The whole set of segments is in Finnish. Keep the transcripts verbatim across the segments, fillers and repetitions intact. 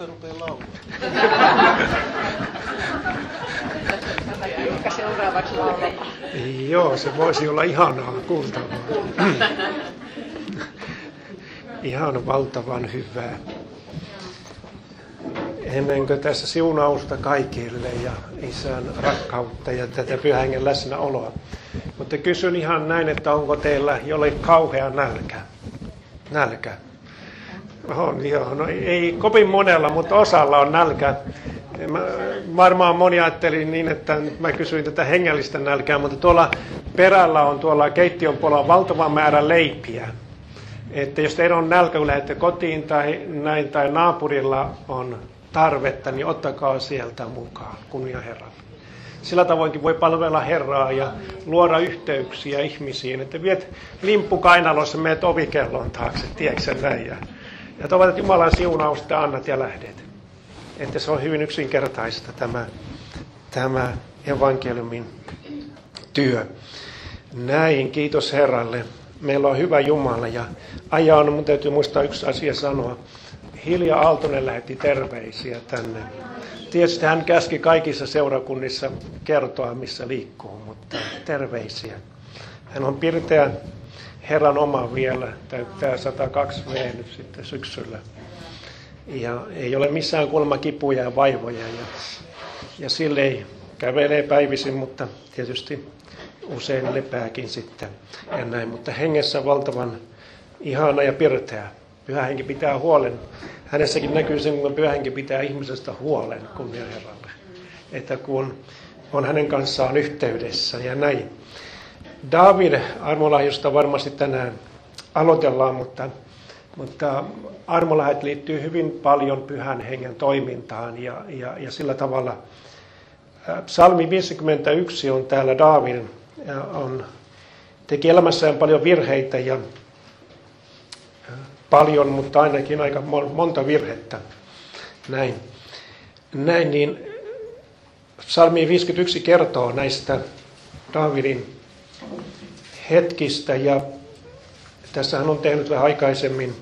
Jukka rupeaa laulamaan. Jukka seuraavaksi laulamaan. Joo, se voisi olla ihanaa kuultavaa. Ihan valtavan hyvää. Ennen kuin tässä siunausta kaikille ja Isän rakkautta ja tätä Pyhän Hengen läsnäoloa. Mutta kysyn ihan näin, että onko teillä jolle kauhea nälkä? Nälkä. On, joo. No ei kovin monella, mutta osalla on nälkä. Mä, varmaan moni ajatteli niin, että mä kysyin tätä hengellistä nälkää, mutta tuolla perällä on tuolla keittiön puolella valtava määrä leipiä. Että jos teillä on nälkä, kun lähdette kotiin tai näin, tai naapurilla on tarvetta, niin ottakaa sieltä mukaan, kunnia Herralle. Sillä tavoinkin voi palvella Herraa ja luoda yhteyksiä ihmisiin, että viet limppu kainalossa, meet ovikellon taakse, tiedätkö näin, ja, ja toivotat Jumalan siunausta, annat ja lähdet. Että se on hyvin yksinkertaista tämä, tämä evankeliumin työ. Näin, kiitos Herralle. Meillä on hyvä Jumala ja ajan, mun täytyy muistaa yksi asia sanoa. Hilja Aaltonen lähetti terveisiä tänne. Tietysti hän käski kaikissa seurakunnissa kertoa, missä liikkuu, mutta terveisiä. Hän on pirteä Herran oma vielä, täyttää sata kaksi vuotta nyt sitten syksyllä. Ja ei ole missään kuulemma kipuja ja vaivoja. Ja, ja sille ei kävelee päivisin, mutta tietysti usein lepääkin sitten. Ja näin, mutta hengessä valtavan ihana ja pirteä. Pyhä Henki pitää huolen. Hänessäkin näkyy sen, kun Pyhä Henki pitää ihmisestä huolen, kunnia Herralle. Että kun on hänen kanssaan yhteydessä ja näin. David armolahjosta varmasti tänään aloitellaan, mutta, mutta armolahjat liittyy hyvin paljon Pyhän Hengen toimintaan ja, ja, ja sillä tavalla. Psalmi viisikymmentäyksi on täällä David, on, teki elämässään paljon virheitä ja paljon, mutta ainakin aika monta virhettä. Näin, Näin niin Psalmi viisikymmentäyksi kertoo näistä Davidin hetkistä ja tässä hän on tehnyt vähän aikaisemmin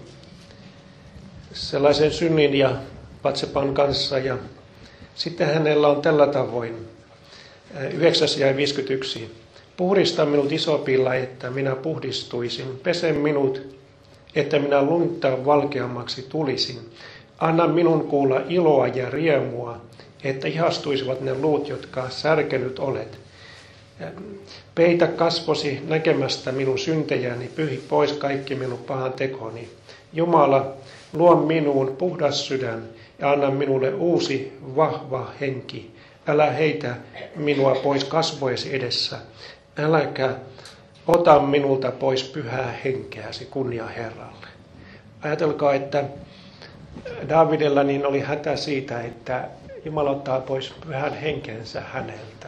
sellaisen synnin ja Batseban kanssa ja sitten hänellä on tällä tavoin yhdeksäs ja viisikymmentäyksi. Puhdista minut isopilla, että minä puhdistuisin. Pese minut, että minä lunta valkeammaksi tulisin. Anna minun kuulla iloa ja riemua, että ihastuisivat ne luut, jotka särkenyt olet. Peitä kasvosi näkemästä minun syntejäni, pyhi pois kaikki minun pahan tekoni. Jumala, luo minuun puhdas sydän ja anna minulle uusi vahva henki. Älä heitä minua pois kasvoisi edessä. Äläkä ota minulta pois pyhää henkeäsi, kunnia Herralle. Ajatelkaa, että Davidilla niin oli hätä siitä, että Jumala ottaa pois pyhän henkensä häneltä.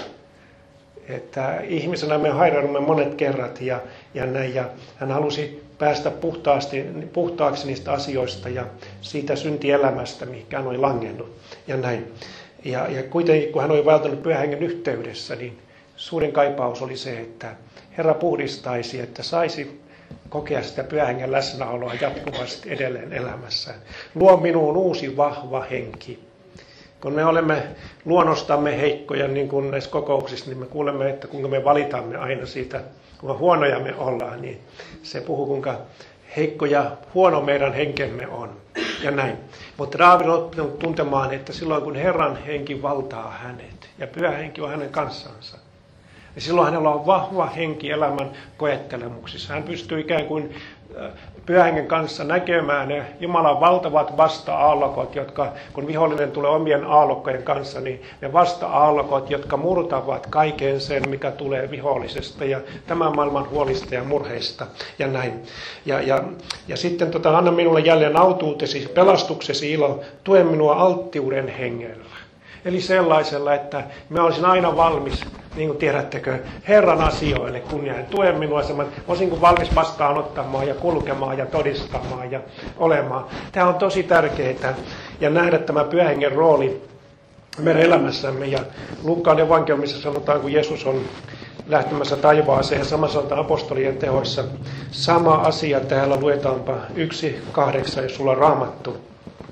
Että ihmisenä me hairaudumme monet kerrat ja, ja näin, ja hän halusi päästä puhtaasti, puhtaaksi niistä asioista ja siitä syntielämästä, mihinkä hän oli langennut ja näin. Ja, ja kuitenkin, kun hän oli välttänyt pyhän hengen yhteydessä, niin suurin kaipaus oli se, että Herra puhdistaisi, että saisi kokea sitä pyhän hengen läsnäoloa jatkuvasti edelleen elämässään. Luo minuun uusi vahva henki. Kun me olemme luonnostamme heikkoja, niin kuin näissä kokouksissa, niin me kuulemme, että kuinka me valitamme aina siitä, kuinka huonoja me ollaan, niin se puhuu, kuinka heikko ja huono meidän henkemme on. Ja näin. Mutta David on oppinut tuntemaan, että silloin kun Herran henki valtaa hänet ja pyhä henki on hänen kanssansa, niin silloin hänellä on vahva henki elämän koettelemuksissa. Hän pystyy ikään kuin pyhän hengen kanssa näkemään ne Jumalan valtavat vasta-aallokot, jotka, kun vihollinen tulee omien aallokkojen kanssa, niin ne vasta-aallokot, jotka murtavat kaiken sen, mikä tulee vihollisesta ja tämän maailman huolista ja murheista ja näin. Ja, ja, ja sitten tota, anna minulle jälleen autuutesi, pelastuksesi ilo, tue minua alttiuden hengellä. Eli sellaisella, että mä olisin aina valmis, niin kuin tiedättekö, Herran asioille kunniaan. Tue minua semmoinen, olisin valmis vastaanottamaan ja kulkemaan ja todistamaan ja olemaan. Tämä on tosi tärkeää ja nähdä tämä pyhän hengen rooli meidän elämässämme. Ja Luukkaan evankeliumissa sanotaan, kun Jeesus on lähtemässä taivaaseen ja sama sanotaan apostolien tehoissa. Sama asia täällä luetaanpa yksi kahdeksan, jos sulla on raamattu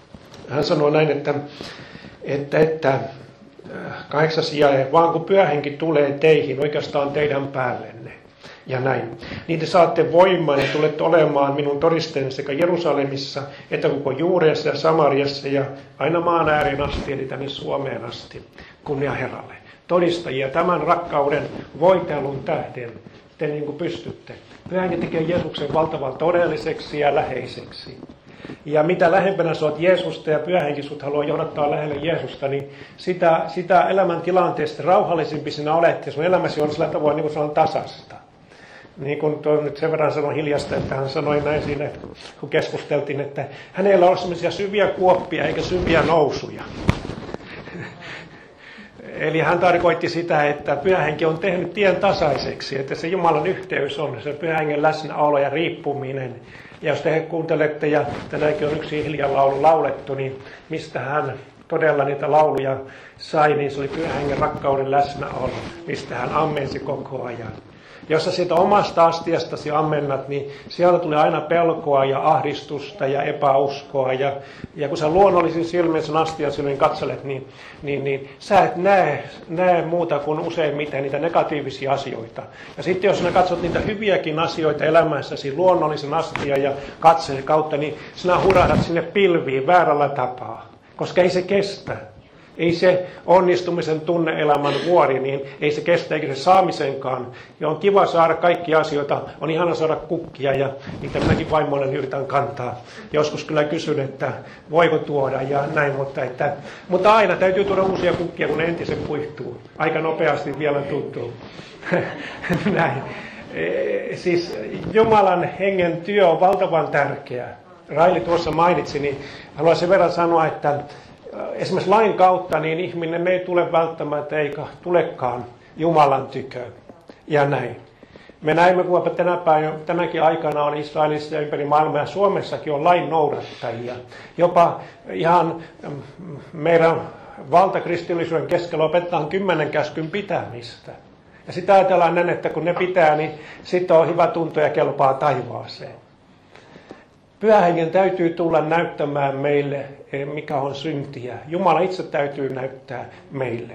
hän sanoo näin, että, että, että kahdeksas jae, vaan kun Pyhä Henki tulee teihin, oikeastaan teidän päällenne, ja näin, niin te saatte voimaa ja tulette olemaan minun todisteeni sekä Jerusalemissa, että koko Juudeassa ja Samariassa ja aina maan ääreen asti, eli tänne Suomeen asti, kunnia Herralle. Todistajia tämän rakkauden voitelun tähden te niin kuin pystytte. Pyhä Henki tekee Jeesuksen valtavan todelliseksi ja läheiseksi. Ja mitä lähempänä sä oot Jeesusta ja Pyhä Henki sut haluaa johdattaa lähelle Jeesusta, niin sitä, sitä elämäntilanteesta rauhallisempi sinä olet ja sun elämäsi on sillä tavoin niin kuin se on tasasta. Niin kuin tuo nyt sen verran sanoi hiljasta, että hän sanoi näin siinä, kun keskusteltiin, että hänellä on sellaisia syviä kuoppia eikä syviä nousuja. Eli hän tarkoitti sitä, että Pyhä Henki on tehnyt tien tasaiseksi, että se Jumalan yhteys on se Pyhän Hengen läsnäolo ja riippuminen. Ja jos te kuuntelette, ja tänäänkin on yksi hiljan laulu laulettu, niin mistä hän todella niitä lauluja sai, niin se oli Pyhän Hengen rakkauden läsnäolo, mistä hän ammensi koko ajan. Jos sä siitä omasta astiastasi ammennat, niin siellä tulee aina pelkoa ja ahdistusta ja epäuskoa. Ja, ja kun sä luonnollisin silmin sen astian silmin katselet, niin, niin, niin sä et näe, näe muuta kuin useimmiten niitä negatiivisia asioita. Ja sitten jos sä katsot niitä hyviäkin asioita elämässäsi luonnollisen astian ja katseen kautta, niin sinä hurahdat sinne pilviin väärällä tapaa, koska ei se kestä. Ei se onnistumisen tunne-elämän vuori, niin ei se kestä eikä se saamisenkaan. Ja on kiva saada kaikkia asioita, on ihana saada kukkia ja niitä minäkin vaimoinen yritän kantaa. Joskus kyllä kysyn, että voiko tuoda ja näin, mutta, että, mutta aina täytyy tuoda uusia kukkia, kun entiset kuihtuu. Aika nopeasti vielä tuntuu. Näin. E, siis Jumalan hengen työ on valtavan tärkeää. Raili tuossa mainitsi, niin haluan sen verran sanoa, että esimerkiksi lain kautta niin ihminen ei tule välttämättä eikä tulekaan Jumalan tyköön. Ja näin. Me näimme, kuinka tänä päivänä, tänäkin aikana on Israelissa ja ympäri maailmaa ja Suomessakin on lain noudattajia. Jopa ihan meidän valtakristillisyyden keskellä opetetaan kymmenen käskyn pitämistä. Ja sitä ajatellaan näin, että kun ne pitää, niin sitten on hyvä tunto ja kelpaa taivaaseen. Pyhän Hengen täytyy tulla näyttämään meille, mikä on syntiä. Jumala itse täytyy näyttää meille.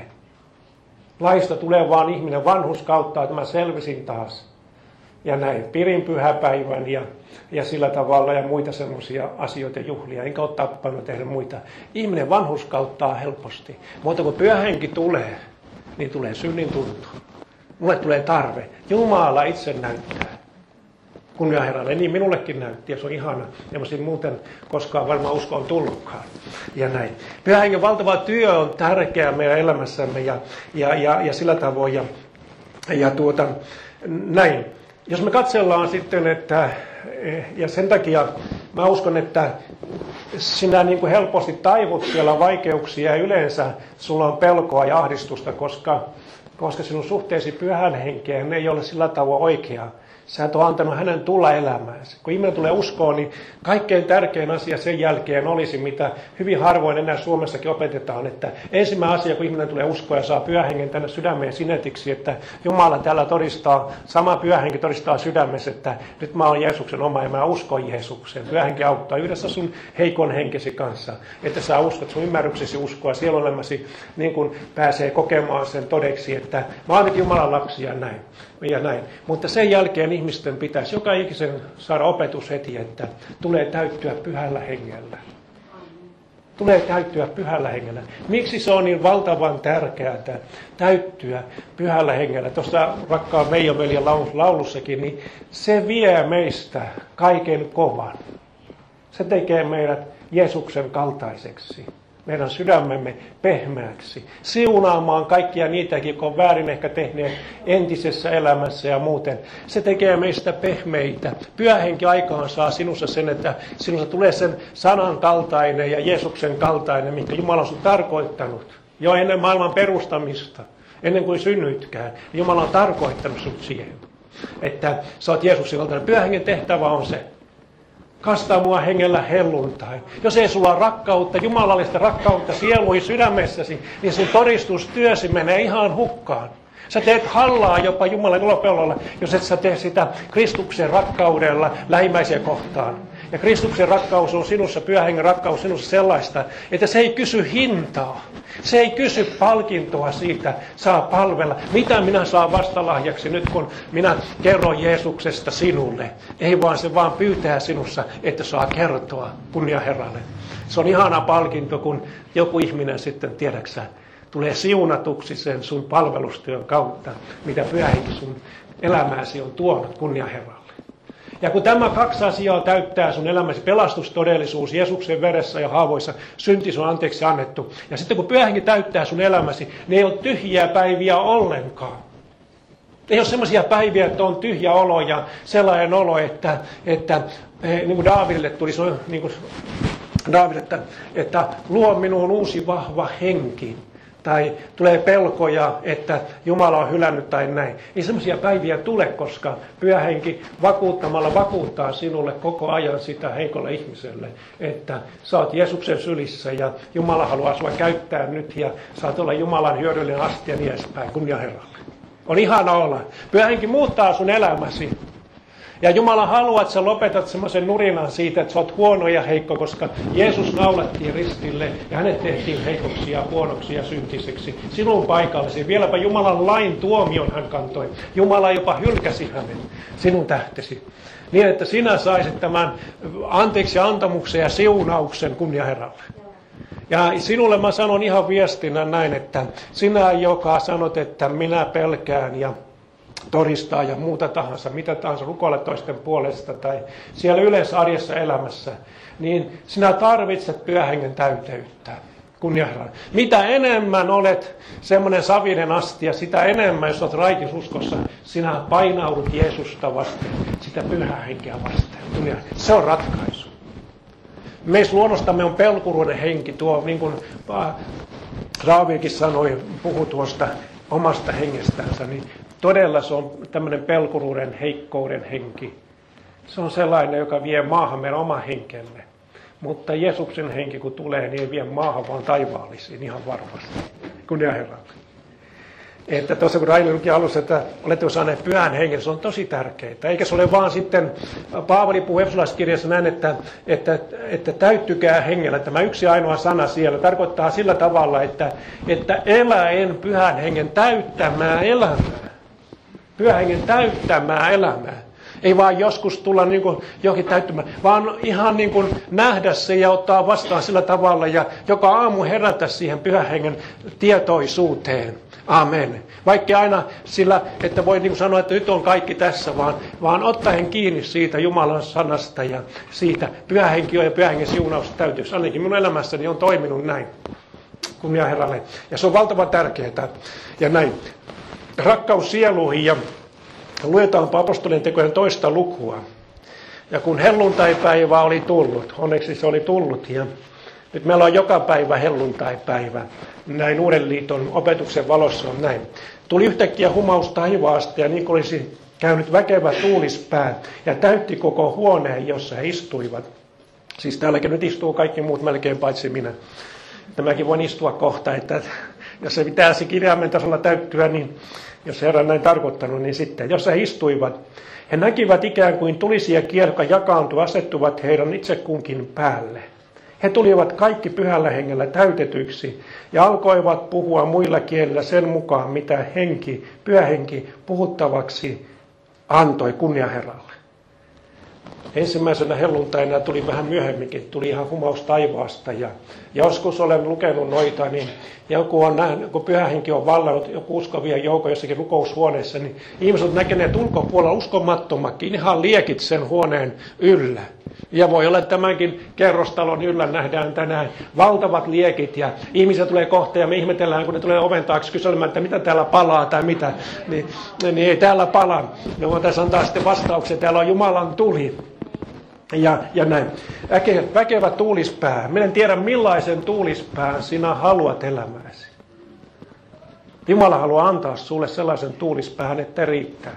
Laista tulee vaan ihminen vanhurskauttaa, tämä selvisin taas. Ja näin, pirin pyhäpäivän ja, ja sillä tavalla ja muita semmoisia asioita ja juhlia. Enkä ole tappanut tehdä muita. Ihminen vanhurskauttaa helposti. Mutta kun Pyhä Henki tulee, niin tulee synnin tunto. Mulle tulee tarve. Jumala itse näyttää. Kunnia Herralle, niin minullekin näytti, ja se on ihana. En mä siinä muuten koskaan varmaan uskoon tullutkaan. Ja näin. Pyhän Hengen valtava työ on tärkeä meidän elämässämme, ja, ja, ja, ja sillä tavoin. Ja, ja tuota, näin. Jos me katsellaan sitten, että, ja sen takia mä uskon, että sinä niin kuin helposti taivut siellä vaikeuksia, ja yleensä sulla on pelkoa ja ahdistusta, koska, koska sinun suhteesi Pyhän Henkeen ei ole sillä tavoin oikea. Sä et ole antanut hänen tulla elämäänsä. Kun ihminen tulee uskoon, niin kaikkein tärkein asia sen jälkeen olisi, mitä hyvin harvoin enää Suomessakin opetetaan, että ensimmäinen asia, kun ihminen tulee uskoon ja saa Pyhän Hengen tänne sydämeen sinetiksi, että Jumala täällä todistaa, sama Pyhä Henki todistaa sydämessä, että nyt mä oon Jeesuksen oma ja mä uskon Jeesukseen. Pyhä Henki auttaa yhdessä sun heikon henkesi kanssa, että sä uskot sun ymmärryksesi uskoa, sielunelämäsi niin kun pääsee kokemaan sen todeksi, että mä oon nyt Jumalan lapsi ja näin. Ja näin. Mutta sen jälkeen ihmisten pitäisi joka ikisen saada opetus heti, että tulee täyttyä Pyhällä Hengellä. Tulee täyttyä Pyhällä Hengellä. Miksi se on niin valtavan tärkeää täyttyä Pyhällä Hengellä? Tuossa rakkaan Veijo veljen laulussakin, niin se vie meistä kaiken kovan. Se tekee meidät Jeesuksen kaltaiseksi. Meidän sydämemme pehmeäksi, siunaamaan kaikkia niitäkin, jotka on väärin ehkä tehneet entisessä elämässä ja muuten. Se tekee meistä pehmeitä. Pyhä Henki aikaan saa sinussa sen, että sinussa tulee sen sanan kaltainen ja Jeesuksen kaltainen, minkä Jumala on sinut tarkoittanut jo ennen maailman perustamista, ennen kuin synnytkään. Jumala on tarkoittanut sinut siihen, että sä oot Jeesuksen kaltainen. Pyhän Hengen tehtävä on se. Kastaa mua hengellä helluntai. Jos ei sulla ole rakkautta, jumalallista rakkautta sieluihin sydämessäsi, niin sun todistustyösi menee ihan hukkaan. Sä teet hallaa jopa Jumalan ilopellolla, jos et sä tee sitä Kristuksen rakkaudella lähimmäisiä kohtaan. Ja Kristuksen rakkaus on sinussa, Pyhän Hengen rakkaus sinussa sellaista, että se ei kysy hintaa. Se ei kysy palkintoa siitä, saa palvella. Mitä minä saan vastalahjaksi nyt, kun minä kerron Jeesuksesta sinulle? Ei vaan se vaan pyytää sinussa, että saa kertoa kunnia Herralle. Se on ihana palkinto, kun joku ihminen sitten, tiedäksä, tulee siunatuksi sen sun palvelustyön kautta, mitä Pyhä Henki sun elämääsi on tuonut kunnia Herralle. Ja kun tämä kaksi asiaa täyttää sun elämäsi, pelastustodellisuus Jeesuksen veressä ja haavoissa, synti on anteeksi annettu. Ja sitten kun Pyhä Henki täyttää sun elämäsi, niin ei ole tyhjiä päiviä ollenkaan. Ei ole semmoisia päiviä, että on tyhjä olo ja sellainen olo, että, että niin kuin Daavidille tuli, se on niin kuin Daavid, että, että luo minuun uusi vahva henki. Tai tulee pelkoja, että Jumala on hylännyt tai näin. Ei semmoisia päiviä tule, koska Pyhä Henki vakuuttamalla vakuuttaa sinulle koko ajan sitä heikolle ihmiselle, että sä oot Jeesuksen sylissä ja Jumala haluaa sua käyttää nyt ja saat olla Jumalan hyödyllinen asti ja niin edespäin. Kunnia Herralle. On ihana olla. Pyhä Henki muuttaa sun elämäsi. Ja Jumala haluaa, että sä lopetat semmoisen nurinan siitä, että sä oot huono ja heikko, koska Jeesus naulattiin ristille ja hänet tehtiin heikoksi ja huonoksi ja syntiseksi. Sinun paikallesi. Vieläpä Jumalan lain tuomion hän kantoi. Jumala jopa hylkäsi hänen sinun tähtesi. Niin, että sinä saisit tämän anteeksi antamuksen ja siunauksen kunnia Herralle. Ja sinulle mä sanon ihan viestinä näin, että sinä, joka sanot, että minä pelkään ja todistaa ja muuta tahansa, mitä tahansa rukoile toisten puolesta tai siellä yleensä arjessa elämässä, niin sinä tarvitset Pyhän Hengen täyteyttä. Kunnia Herralle. Mitä enemmän olet semmoinen savinen astia, sitä enemmän, jos olet raikisuskossa, sinä painaudut Jeesusta vasten, sitä Pyhää Henkeä vasten. Kunnia. Se on ratkaisu. Meissä luonnostamme on pelkuruinen henki, tuo niin kuin Raavikin sanoi, puhui tuosta omasta hengestänsä, niin todella se on tämmöinen pelkuruuden, heikkouden henki. Se on sellainen, joka vie maahan meidän oma henkemme. Mutta Jeesuksen henki, kun tulee, niin ei vie maahan, vaan taivaallisiin ihan varmasti. Kunnia Herralle. Että tuossa kun Raili luki alussa, että olette saaneet Pyhän Hengen, se on tosi tärkeää. Eikä se ole vaan sitten, Paavali puhuu Efesolaiskirjassa näin, että, että, että täyttykää hengellä. Tämä yksi ainoa sana siellä tarkoittaa sillä tavalla, että, että eläen Pyhän Hengen täyttämää elämää. Pyhän Hengen täyttämää elämää. Ei vaan joskus tulla niin kuin johonkin täyttämään, vaan ihan niin kuin nähdä se ja ottaa vastaan sillä tavalla ja joka aamu herätä siihen Pyhän Hengen tietoisuuteen. Amen. Vaikka aina sillä, että voi niin kuin sanoa, että nyt on kaikki tässä, vaan, vaan ottaen kiinni siitä Jumalan sanasta ja siitä Pyhä Henki on ja Pyhän Hengen siunaus täytyy. Ainakin minun elämässäni on toiminut näin. Kunnia Herralle. Ja se on valtavan tärkeää. Ja näin. Rakkaus sieluihin ja luetaanpa apostolien tekojen toista lukua. Ja kun helluntaipäivä oli tullut, onneksi se oli tullut, ja nyt meillä on joka päivä helluntaipäivä. Näin Uuden liiton opetuksen valossa on näin. Tuli yhtäkkiä humaus taivaasta ja niin kuin olisi käynyt väkevä tuulispää ja täytti koko huoneen, jossa he istuivat. Siis täälläkin nyt istuu kaikki muut melkein paitsi minä. Tämäkin voin istua kohta, että jos se pitäisi kirjaimen tasolla täyttyä, niin jos Herra näin tarkoittanut, niin sitten, jos he istuivat, he näkivät ikään kuin tulisia kieliä, jotka jakaantui, asettuvat heidän itse kunkin päälle. He tulivat kaikki Pyhällä Hengellä täytetyiksi ja alkoivat puhua muilla kielillä sen mukaan, mitä henki, Pyhä Henki puhuttavaksi antoi kunnia Herralle. Ensimmäisenä helluntaina tuli vähän myöhemminkin, tuli ihan humaus taivaasta. Ja joskus olen lukenut noita, niin joku on nähnyt, kun Pyhä Henki on vallannut joku uskovien joukko jossakin rukoushuoneessa, niin ihmiset on näkeneet ulkopuolella uskomattomakin ihan liekit sen huoneen yllä. Ja voi olla tämänkin kerrostalon yllä nähdään tänään valtavat liekit ja ihmisiä tulee kohta ja me ihmetellään, kun ne tulee oven taakse kyselemään, että mitä täällä palaa tai mitä, niin, niin ei täällä pala. Me voitaisiin antaa sitten vastauksia, täällä on Jumalan tuli. Ja, ja näin. Väke, väkevä tuulispää. Minä en tiedä millaisen tuulispään sinä haluat elämääsi. Jumala haluaa antaa sulle sellaisen tuulispään, että riittää.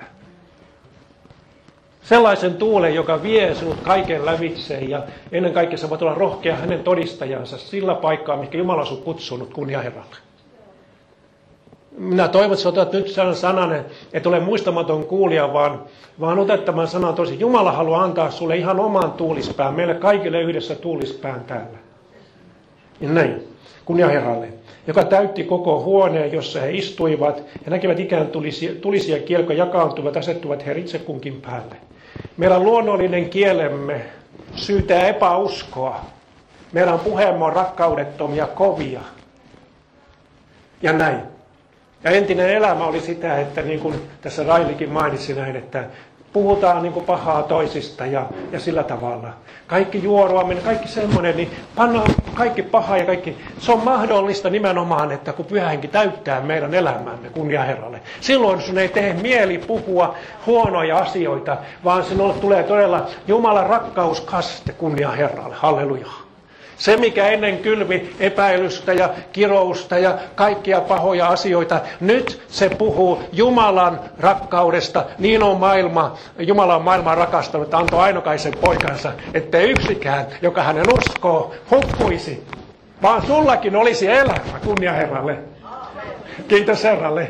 Sellaisen tuulen, joka vie sinut kaiken lävitse ja ennen kaikkea sä voit olla rohkea hänen todistajansa sillä paikkaa, mihin Jumala on sinut kutsunut kunnia Herralle. Minä toivon, että sä otat nyt sellainen sanan, että ole muistamaton kuulija, vaan, vaan otat tämän sanan tosi. Jumala haluaa antaa sulle ihan oman tuulispään, meille kaikille yhdessä tuulispään täällä. Ja näin, kunnia Herralle, joka täytti koko huoneen, jossa he istuivat ja näkivät ikään tulisia, tulisia kieliä, jotka jakaantuvat, asettuvat he itse kunkin päälle. Meidän luonnollinen kielemme syytää epäuskoa. Meidän puheemme on rakkaudettomia, kovia. Ja näin. Ja entinen elämä oli sitä, että niin kuin tässä Railikin mainitsi näin, että puhutaan niin kuin pahaa toisista ja, ja sillä tavalla. Kaikki juoroaminen, kaikki semmoinen, niin pannaan kaikki paha ja kaikki. Se on mahdollista nimenomaan, että kun Pyhä Henki täyttää meidän elämämme, kunnia Herralle. Silloin sun ei tee mieli puhua huonoja asioita, vaan sinulle tulee todella Jumalan rakkauskaste, kunnia Herralle. Halleluja. Se, mikä ennen kylvi epäilystä ja kirousta ja kaikkia pahoja asioita, nyt se puhuu Jumalan rakkaudesta. Niin on maailma, Jumala on maailmaa rakastanut, että antoi ainokaisen poikansa, ettei yksikään, joka hänen uskoo, hukkuisi, vaan sullakin olisi elämä, kunnia Herralle. Kiitos Herralle.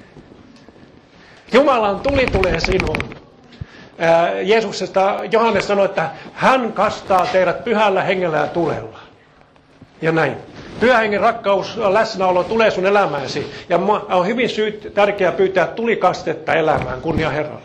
Jumalan tuli tulee sinuun. Jeesuksesta Johannes sanoi, että hän kastaa teidät pyhällä hengellä ja tulella. Ja näin. Pyhän hengen rakkaus, läsnäolo tulee sun elämääsi. Ja on hyvin syyt, tärkeää pyytää tulikastetta elämään, kunnia Herralle.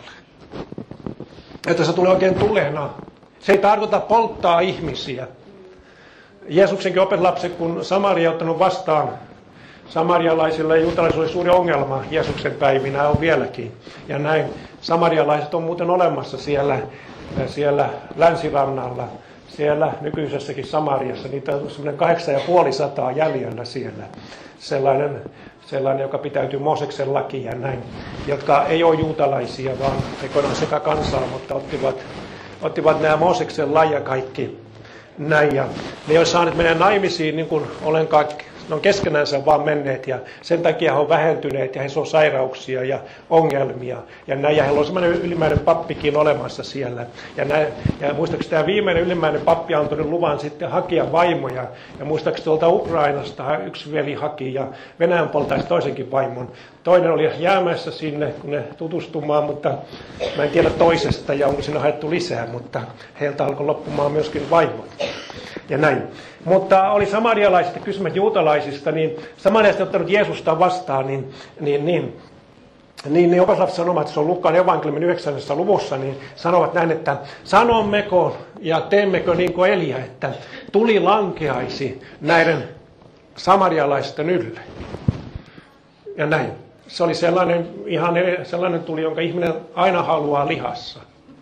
Että se tulee oikein tulena. Se ei tarkoita polttaa ihmisiä. Jeesuksenkin opetuslapset, kun Samaria on ottanut vastaan, samarialaisilla ja juutalaisilla oli suuri ongelma Jeesuksen päivinä, on vieläkin. Ja näin samarialaiset on muuten olemassa siellä, siellä länsirannalla, siellä nykyisessäkin Samariassa. Niitä on semmoinen kahdeksan ja puoli sataa jäljellä siellä. Sellainen, sellainen, joka pitäytyy Mooseksen lakiin ja näin. Jotka ei ole juutalaisia, vaan tekoinaan sekä kansaa, mutta ottivat, ottivat nämä Mooseksen lajia kaikki näin. Ja ne ei ole saaneet mennä naimisiin niin kuin ollenkaan. Ne on keskenänsä vaan menneet ja sen takia he on vähentyneet ja heillä on sairauksia ja ongelmia. Ja, näin, ja heillä on semmoinen ylimmäinen pappikin olemassa siellä. Ja, näin, ja muistaakseni tämä viimeinen ylimmäinen pappi on antanut luvan sitten hakea vaimoja. Ja muistaakseni tuolta Ukrainasta yksi veli haki ja Venäjän poltaisi toisenkin vaimon. Toinen oli jäämässä sinne, kun ne tutustumaan, mutta mä en tiedä toisesta ja onko siinä haettu lisää, mutta heiltä alkoi loppumaan myöskin vaimot. Ja näin. Mutta oli samarialaisista kysymys juutalaisista, niin samarialaiset ottanut Jeesusta vastaan, niin, niin, niin, niin, niin opetuslapset sanovat, että se on Luukkaan evankeliumin yhdeksännessä luvussa, niin sanovat näin, että sanommeko ja teemmekö niin kuin Elia, että tuli lankeaisi näiden samarialaisten ylle. Ja näin. Se oli sellainen, ihan sellainen tuli, jonka ihminen aina haluaa lihassa.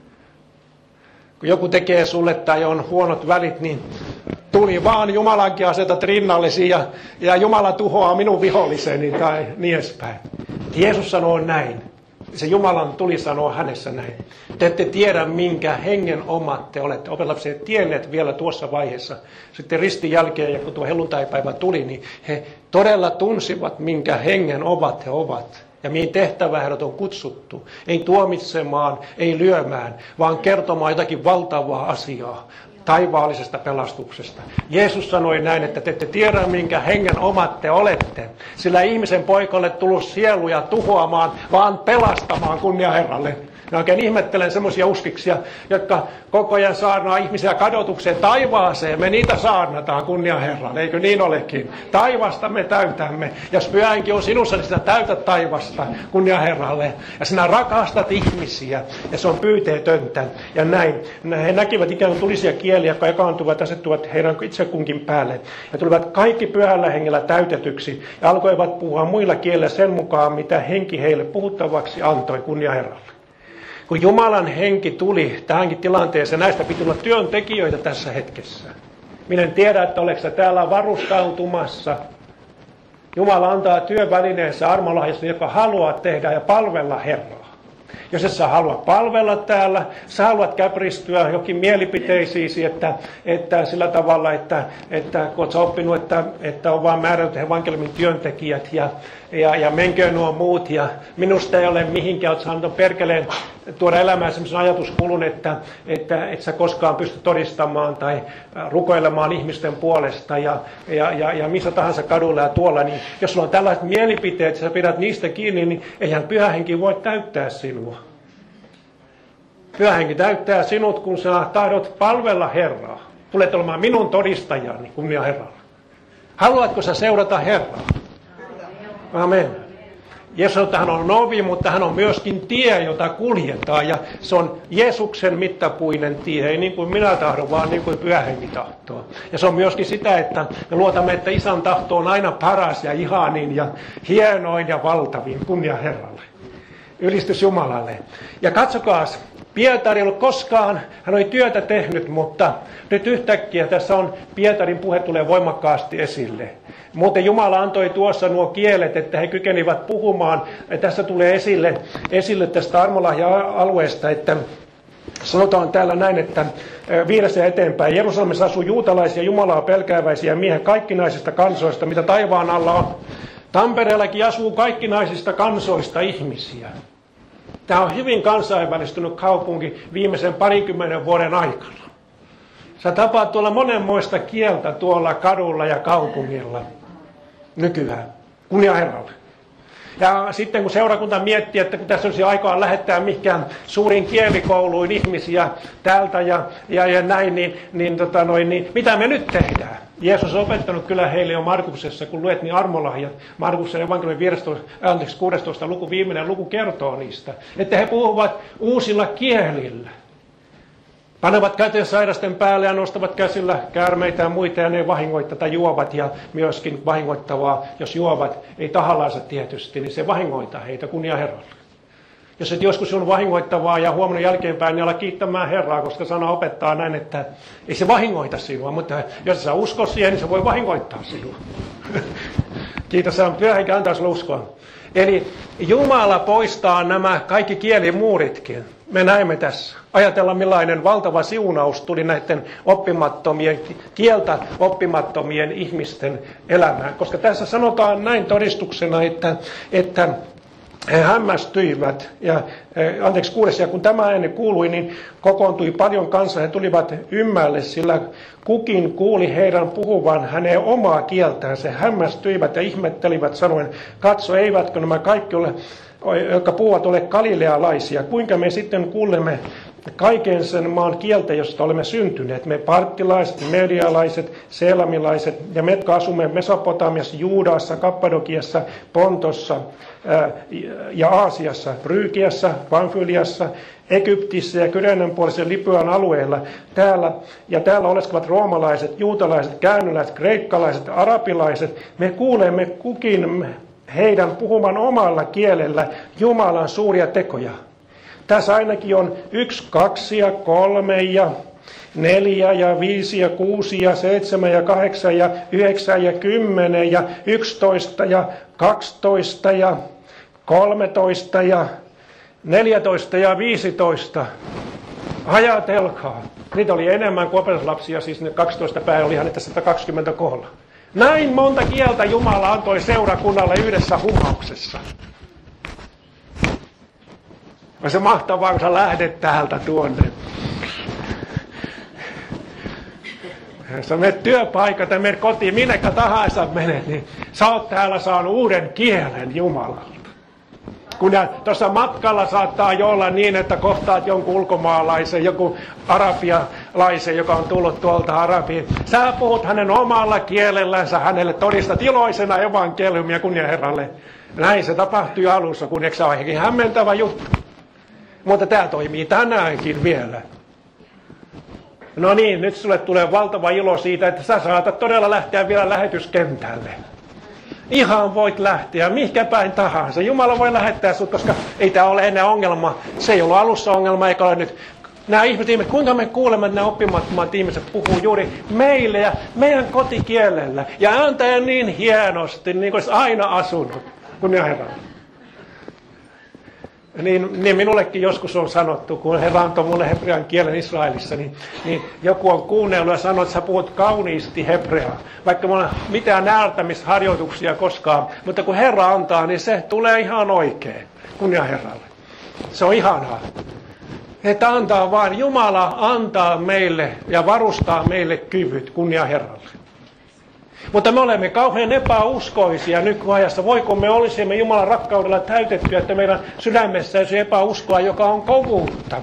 Kun joku tekee sulle tai on huonot välit, niin tuli vaan Jumalankin asetat rinnallesi ja, ja Jumala tuhoaa minun viholliseni tai niin edespäin. Jeesus sanoo näin. Se Jumalan tuli sanoa hänessä näin. Te ette tiedä, minkä hengen omat te olette. Opetuslapset tienneet vielä tuossa vaiheessa. Sitten ristin jälkeen, ja kun tuo helluntaipäivä tuli, niin he todella tunsivat, minkä hengen ovat he ovat. Ja mihin tehtävään heidät on kutsuttu. Ei tuomitsemaan, ei lyömään, vaan kertomaan jotakin valtavaa asiaa taivaallisesta pelastuksesta. Jeesus sanoi näin, että te ette tiedä, minkä hengen omat te olette. Sillä ihmisen poikalle tullut sieluja tuhoamaan, vaan pelastamaan, kunnia Herralle. Ja oikein ihmettelen semmoisia uskiksia, jotka koko ajan saarnaa ihmisiä kadotukseen taivaaseen. Me niitä saarnataan, kunnia Herralle, eikö niin olekin? Taivasta me täytämme. Jos Pyhä Henki on sinussa, niin sinä täytät taivasta, kunnia Herralle. Ja sinä rakastat ihmisiä, ja se on pyyteetöntä. Ja näin. He näkivät ikään kuin tulisia kieliä, jotka jakaantuvat, asettuvat heidän itse kunkin päälle. Ja tulivat kaikki Pyhällä hengellä täytetyksi, ja alkoivat puhua muilla kielillä sen mukaan, mitä henki heille puhuttavaksi antoi, kunnia Herralle. Kun Jumalan henki tuli tähänkin tilanteeseen, näistä piti olla työntekijöitä tässä hetkessä. Minä en tiedä, että oletko täällä varustautumassa. Jumala antaa työvälineensä armolahjasta, joka haluaa tehdä ja palvella Herraa. Jos et sä halua palvella täällä, sä haluat käpristyä jokin mielipiteisiisi, että, että sillä tavalla, että, että kun oot sä oppinut, että, että on vaan määritelty evankeliumin työntekijät ja, ja, ja menköön nuo muut ja minusta ei ole mihinkään, oot saanut perkeleen tuoda elämään sellaisen ajatuskulun, että, että et sä koskaan pysty todistamaan tai rukoilemaan ihmisten puolesta ja, ja, ja, ja missä tahansa kadulla ja tuolla, niin jos sulla on tällaiset mielipiteet, että sä pidät niistä kiinni, niin eihän Pyhä Henki voi täyttää sinua. Pyhä Henki täyttää sinut, kun sä tahdot palvella Herraa. Tulet olemaan minun todistajani, kunnia Herralle. Haluatko sä seurata Herraa? Amen. Jeesus sanoi, että hän on ovi, mutta hän on myöskin tie, jota kuljetaan. Ja se on Jeesuksen mittapuinen tie, ei niin kuin minä tahdon, vaan niin kuin Pyhä Henki tahtoo. Ja se on myöskin sitä, että me luotamme, että Isän tahto on aina paras ja ihanin ja hienoin ja valtavin. Kunnia Herralle. Ylistys Jumalalle. Ja katsokaas, Pietari ei ollut koskaan, hän oli työtä tehnyt, mutta nyt yhtäkkiä tässä on, Pietarin puhe tulee voimakkaasti esille. Muuten Jumala antoi tuossa nuo kielet, että he kykenivät puhumaan. Tässä tulee esille, esille tästä armolahja-alueesta, että sanotaan täällä näin, että viidessä eteenpäin. Jerusalemissa asuu juutalaisia, Jumalaa pelkääväisiä miehiä kaikkinaisista kansoista, mitä taivaan alla on. Tampereellakin asuu kaikkinaisista kansoista ihmisiä. Tämä on hyvin kansainvälistynyt kaupunki viimeisen parikymmenen vuoden aikana. Sä tapaat tuolla monenmoista kieltä tuolla kadulla ja kaupungilla nykyään. Kunnia Herralle. Ja sitten kun seurakunta miettii, että kun tässä olisi aikaa lähettää mihinkään suuriin kielikouluin ihmisiä täältä ja, ja, ja näin, niin, niin, tota noin, niin mitä me nyt tehdään? Jeesus on opettanut kyllä heille jo Markuksessa, kun luet niin armolahjat. Markuksen evankeliumin kuudestoista luku, viimeinen luku kertoo niistä. Että he puhuvat uusilla kielillä. Panevat käteen sairasten päälle ja nostavat käsillä käärmeitä ja muita ja ne vahingoittavat tai juovat ja myöskin vahingoittavaa, jos juovat, ei tahallansa tietysti, niin se vahingoittaa heitä kunnia Herralle. Jos et joskus on vahingoittavaa ja huomenna jälkeenpäin, niin ala kiittämään Herraa, koska sana opettaa näin, että ei se vahingoita sinua, mutta jos sä usko siihen, niin se voi vahingoittaa sinua. Kiitos, Pyhä Henki antaa sinulle uskoa. Eli Jumala poistaa nämä kaikki kielimuuritkin. Me näemme tässä. Ajatellaan, millainen valtava siunaus tuli näiden oppimattomien, kieltä oppimattomien ihmisten elämään. Koska tässä sanotaan näin todistuksena, että, että he hämmästyivät. Ja, anteeksi, kuudes, ja kun tämä ääni kuului, niin kokoontui paljon kansaa. He tulivat ymmälle, sillä kukin kuuli heidän puhuvan hänen omaa kieltään. Se hämmästyivät ja ihmettelivät sanoen, katso, eivätkö nämä kaikki ole, jotka puhuvat ole galilealaisia. Kuinka me sitten kuulemme kaiken sen maan kieltä, josta olemme syntyneet. Me parttilaiset, medialaiset, seelamilaiset ja me, jotka asumme Mesopotamiassa, Juudassa, Kappadokiassa, Pontossa ää, ja Aasiassa, Frygiassa, Pamfyliassa, Egyptissä ja Kyrenan puolisen Libyan alueella. Täällä, ja täällä oleskelevat roomalaiset, juutalaiset, käännyläiset, kreikkalaiset, arabilaiset. Me kuulemme kukin heidän puhuman omalla kielellä Jumalan suuria tekoja. Tässä ainakin on yksi, kaksi ja kolme ja neljä ja viisi ja kuusi ja seitsemän ja kahdeksan ja yhdeksän ja kymmenen ja yksitoista ja kaksitoista ja kolmetoista ja neljätoista ja viisitoista. Ajatelkaa. Niitä oli enemmän kuin opetuslapsia, siis ne kaksitoista päivää olihan niitä sata kaksikymmentä kohdalla. Näin monta kieltä Jumala antoi seurakunnalle yhdessä humauksessa. On se mahtavaa, kun sä lähdet täältä tuonne. Sä menet työpaikat ja menet kotiin, minnekä tahansa menet, niin sä oot täällä saanut uuden kielen Jumalalta. Kun tuossa matkalla saattaa jo olla niin, että kohtaat jonkun ulkomaalaisen, joku arabialaisen, joka on tullut tuolta Arabiin. Sä puhut hänen omalla kielellänsä, hänelle todistat iloisena evankeliumia kunnia Herralle. Näin se tapahtui alussa, kun eikö se ole hämmentävä juttu. Mutta tämä toimii tänäänkin vielä. No niin, nyt sulle tulee valtava ilo siitä, että sä saatat todella lähteä vielä lähetyskentälle. Ihan voit lähteä, mihinkä päin tahansa. Jumala voi lähettää sut, koska ei tämä ole enää ongelma. Se ei ollut alussa ongelma, eikä ole nyt. Nämä ihmiset, ihmiset, kuinka me kuulemme, että nämä oppimattomat ihmiset puhuu juuri meille ja meidän kotikielellä. Ja ääntä niin hienosti, niin kuin olisi aina asunut. Kunnia Herralle. Niin, niin minullekin joskus on sanottu, kun Herra antoi mulle hebrean kielen Israelissa, niin, niin joku on kuunnellut ja sanonut, että sä puhut kauniisti hebreaa. Vaikka mulla ei ole mitään näärtämisharjoituksia koskaan, mutta kun Herra antaa, niin se tulee ihan oikein. Kunnia Herralle. Se on ihanaa. Että antaa vaan, Jumala antaa meille ja varustaa meille kyvyt, kunnia Herralle. Mutta me olemme kauhean epäuskoisia nykyajassa. Voiko me olisimme Jumalan rakkaudella täytettyä, että meidän sydämessä olisi epäuskoa, joka on kovuutta.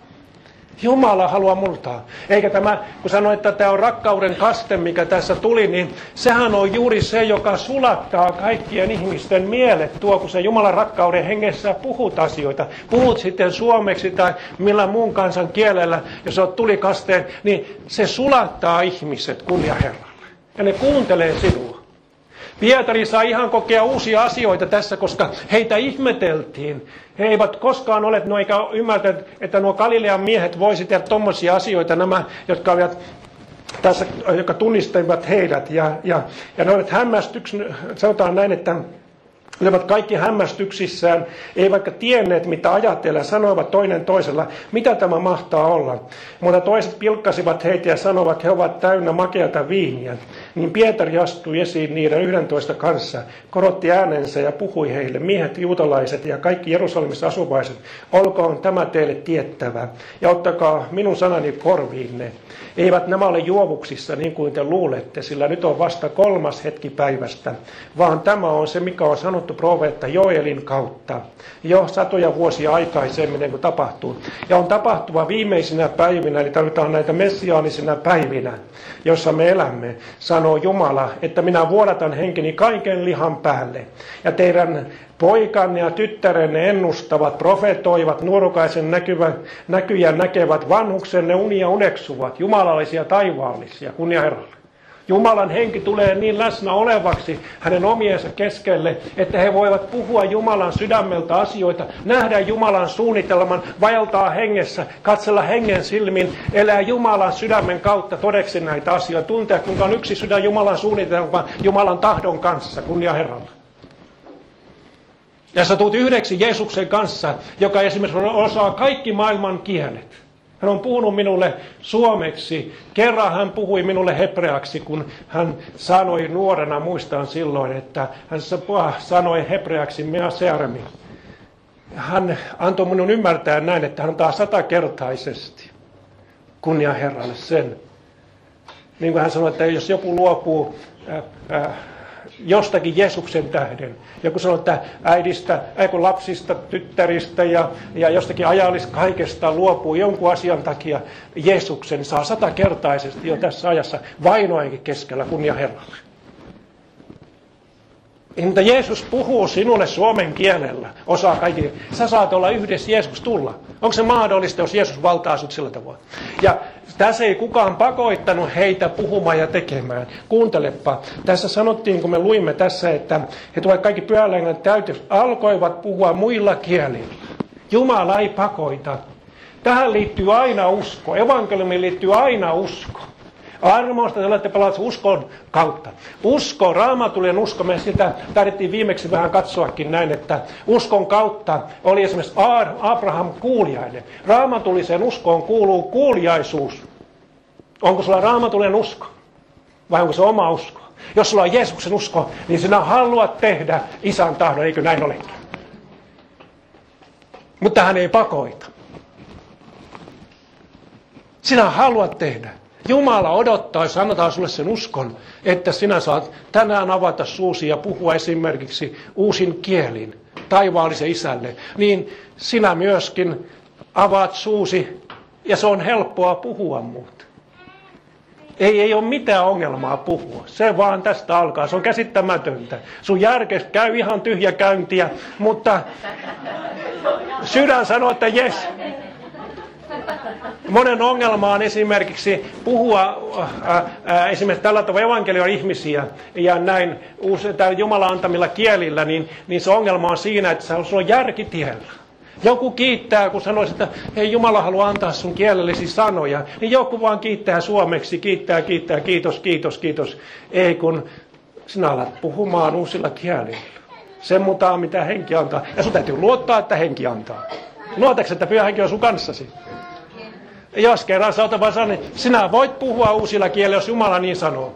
Jumala haluaa murtaa. Eikä tämä, kun sanoin, että tämä on rakkauden kaste, mikä tässä tuli, niin sehän on juuri se, joka sulattaa kaikkien ihmisten mielet. Tuo, kun sä Jumalan rakkauden hengessä puhut asioita. Puhut sitten suomeksi tai millä muun kansan kielellä, jos olet tulikasteen, niin se sulattaa ihmiset, kunnia Herralle. Ja ne kuuntelee sinua. Pietari saa ihan kokea uusia asioita tässä, koska heitä ihmeteltiin. He eivät koskaan ole, no eikä ymmärtäneet, että nuo Galilean miehet voisivat tehdä tommosia asioita, nämä, jotka olivat tässä, jotka tunnistivat heidät. Ja, ja, ja ne olivat hämmästyks, sanotaan näin, että ne olivat kaikki hämmästyksissään, ei vaikka tienneet mitä ajatella, ja sanoivat toinen toisella, mitä tämä mahtaa olla. Mutta toiset pilkkasivat heitä ja sanoivat, että he ovat täynnä makeata viiniä. Niin Pietari astui esiin niiden yhdentoista kanssa, korotti äänensä ja puhui heille, miehet juutalaiset ja kaikki Jerusalemissa asuvaiset, olkoon tämä teille tiettävä, ja ottakaa minun sanani korviinne. Eivät nämä ole juovuksissa niin kuin te luulette, sillä nyt on vasta kolmas hetki päivästä, vaan tämä on se, mikä on sanottu profeetta Joelin kautta jo satoja vuosia aikaisemmin, kun tapahtuu. Ja on tapahtuva viimeisinä päivinä, eli tarvitaan näitä messiaanisina päivinä, jossa me elämme, sanoo Jumala, että minä vuodatan henkeni kaiken lihan päälle. Ja teidän poikanne ja tyttärenne ennustavat, profetoivat, nuorukaisen näkyvä, näkyjä näkevät, vanhuksenne unia uneksuvat, jumalallisia taivaallisia, kunnia Herralle. Jumalan henki tulee niin läsnä olevaksi hänen omiensa keskelle, että he voivat puhua Jumalan sydämeltä asioita, nähdä Jumalan suunnitelman, vaeltaa hengessä, katsella hengen silmin, elää Jumalan sydämen kautta todeksi näitä asioita, tuntea kuinka on yksi sydän Jumalan suunnitelma Jumalan tahdon kanssa, kunnia Herralle. Ja sä tuut yhdeksi Jeesuksen kanssa, joka esimerkiksi osaa kaikki maailman kielet. Hän on puhunut minulle suomeksi. Kerran hän puhui minulle hebreaksi, kun hän sanoi nuorena, muistan silloin, että hän sanoi hebreaksi mea searmi. Hän antoi minun ymmärtää näin, että hän antaa satakertaisesti kunnia Herralle sen. Niin kuin hän sanoi, että jos joku luopuu äh, äh, jostakin Jeesuksen tähden. Joku sanoo, että äidistä, äikun lapsista, tyttäristä ja, ja jostakin ajallista kaikesta luopuu jonkun asian takia Jeesuksen, saa satakertaisesti jo tässä ajassa vainoainkin keskellä, kunnia Herralle. Mutta Jeesus puhuu sinulle suomen kielellä, osaa kaikki. Sä saat olla yhdessä Jeesus tulla. Onko se mahdollista, jos Jeesus valtaa sut sillä tavoin? Ja tässä ei kukaan pakoittanut heitä puhumaan ja tekemään. Kuuntelepa. Tässä sanottiin, kun me luimme tässä, että he tulevat kaikki pyhäläinen täytös, alkoivat puhua muilla kielillä. Jumala ei pakoita. Tähän liittyy aina usko. Evankeliumiin liittyy aina usko. Armosta te olette palaat uskon kautta. Usko, raamatullinen usko, me sitä tarvittiin viimeksi vähän katsoakin näin, että uskon kautta oli esimerkiksi Abraham kuulijainen. Raamatulliseen uskoon kuuluu kuuliaisuus. Onko sulla raamatullinen usko? Vai onko se oma usko? Jos sulla on Jeesuksen usko, niin sinä haluat tehdä isän tahdon, eikö näin olekin? Mutta hän ei pakoita. Sinä haluat tehdä. Jumala odottaa, jos annetaan sulle sen uskon, että sinä saat tänään avata suusi ja puhua esimerkiksi uusin kielin taivaallisen isälle, niin sinä myöskin avaat suusi ja se on helppoa puhua muuta. Ei, ei ole mitään ongelmaa puhua. Se vaan tästä alkaa. Se on käsittämätöntä. Sun järkes käy ihan tyhjä käyntiä, mutta sydän sanoo, että jes. Monen ongelma on esimerkiksi puhua ää, ää, esimerkiksi tällä tavalla evankelion ihmisiä ja näin Jumalan antamilla kielillä, niin, niin se ongelma on siinä, että se on järkitiellä. Joku kiittää, kun sanoisi, että hei, Jumala haluaa antaa sun kielellesi sanoja, niin joku vaan kiittää suomeksi, kiittää, kiittää, kiitos, kiitos, kiitos. Ei, kun sinä alat puhumaan uusilla kielillä. Sen mukaan, mitä henki antaa. Ja sun täytyy luottaa, että henki antaa. Luotatko, että pyhä henki on sun kanssasi? Jos kerran sä oot vaan sanonut, niin sinä voit puhua uusilla kielillä, jos Jumala niin sanoo.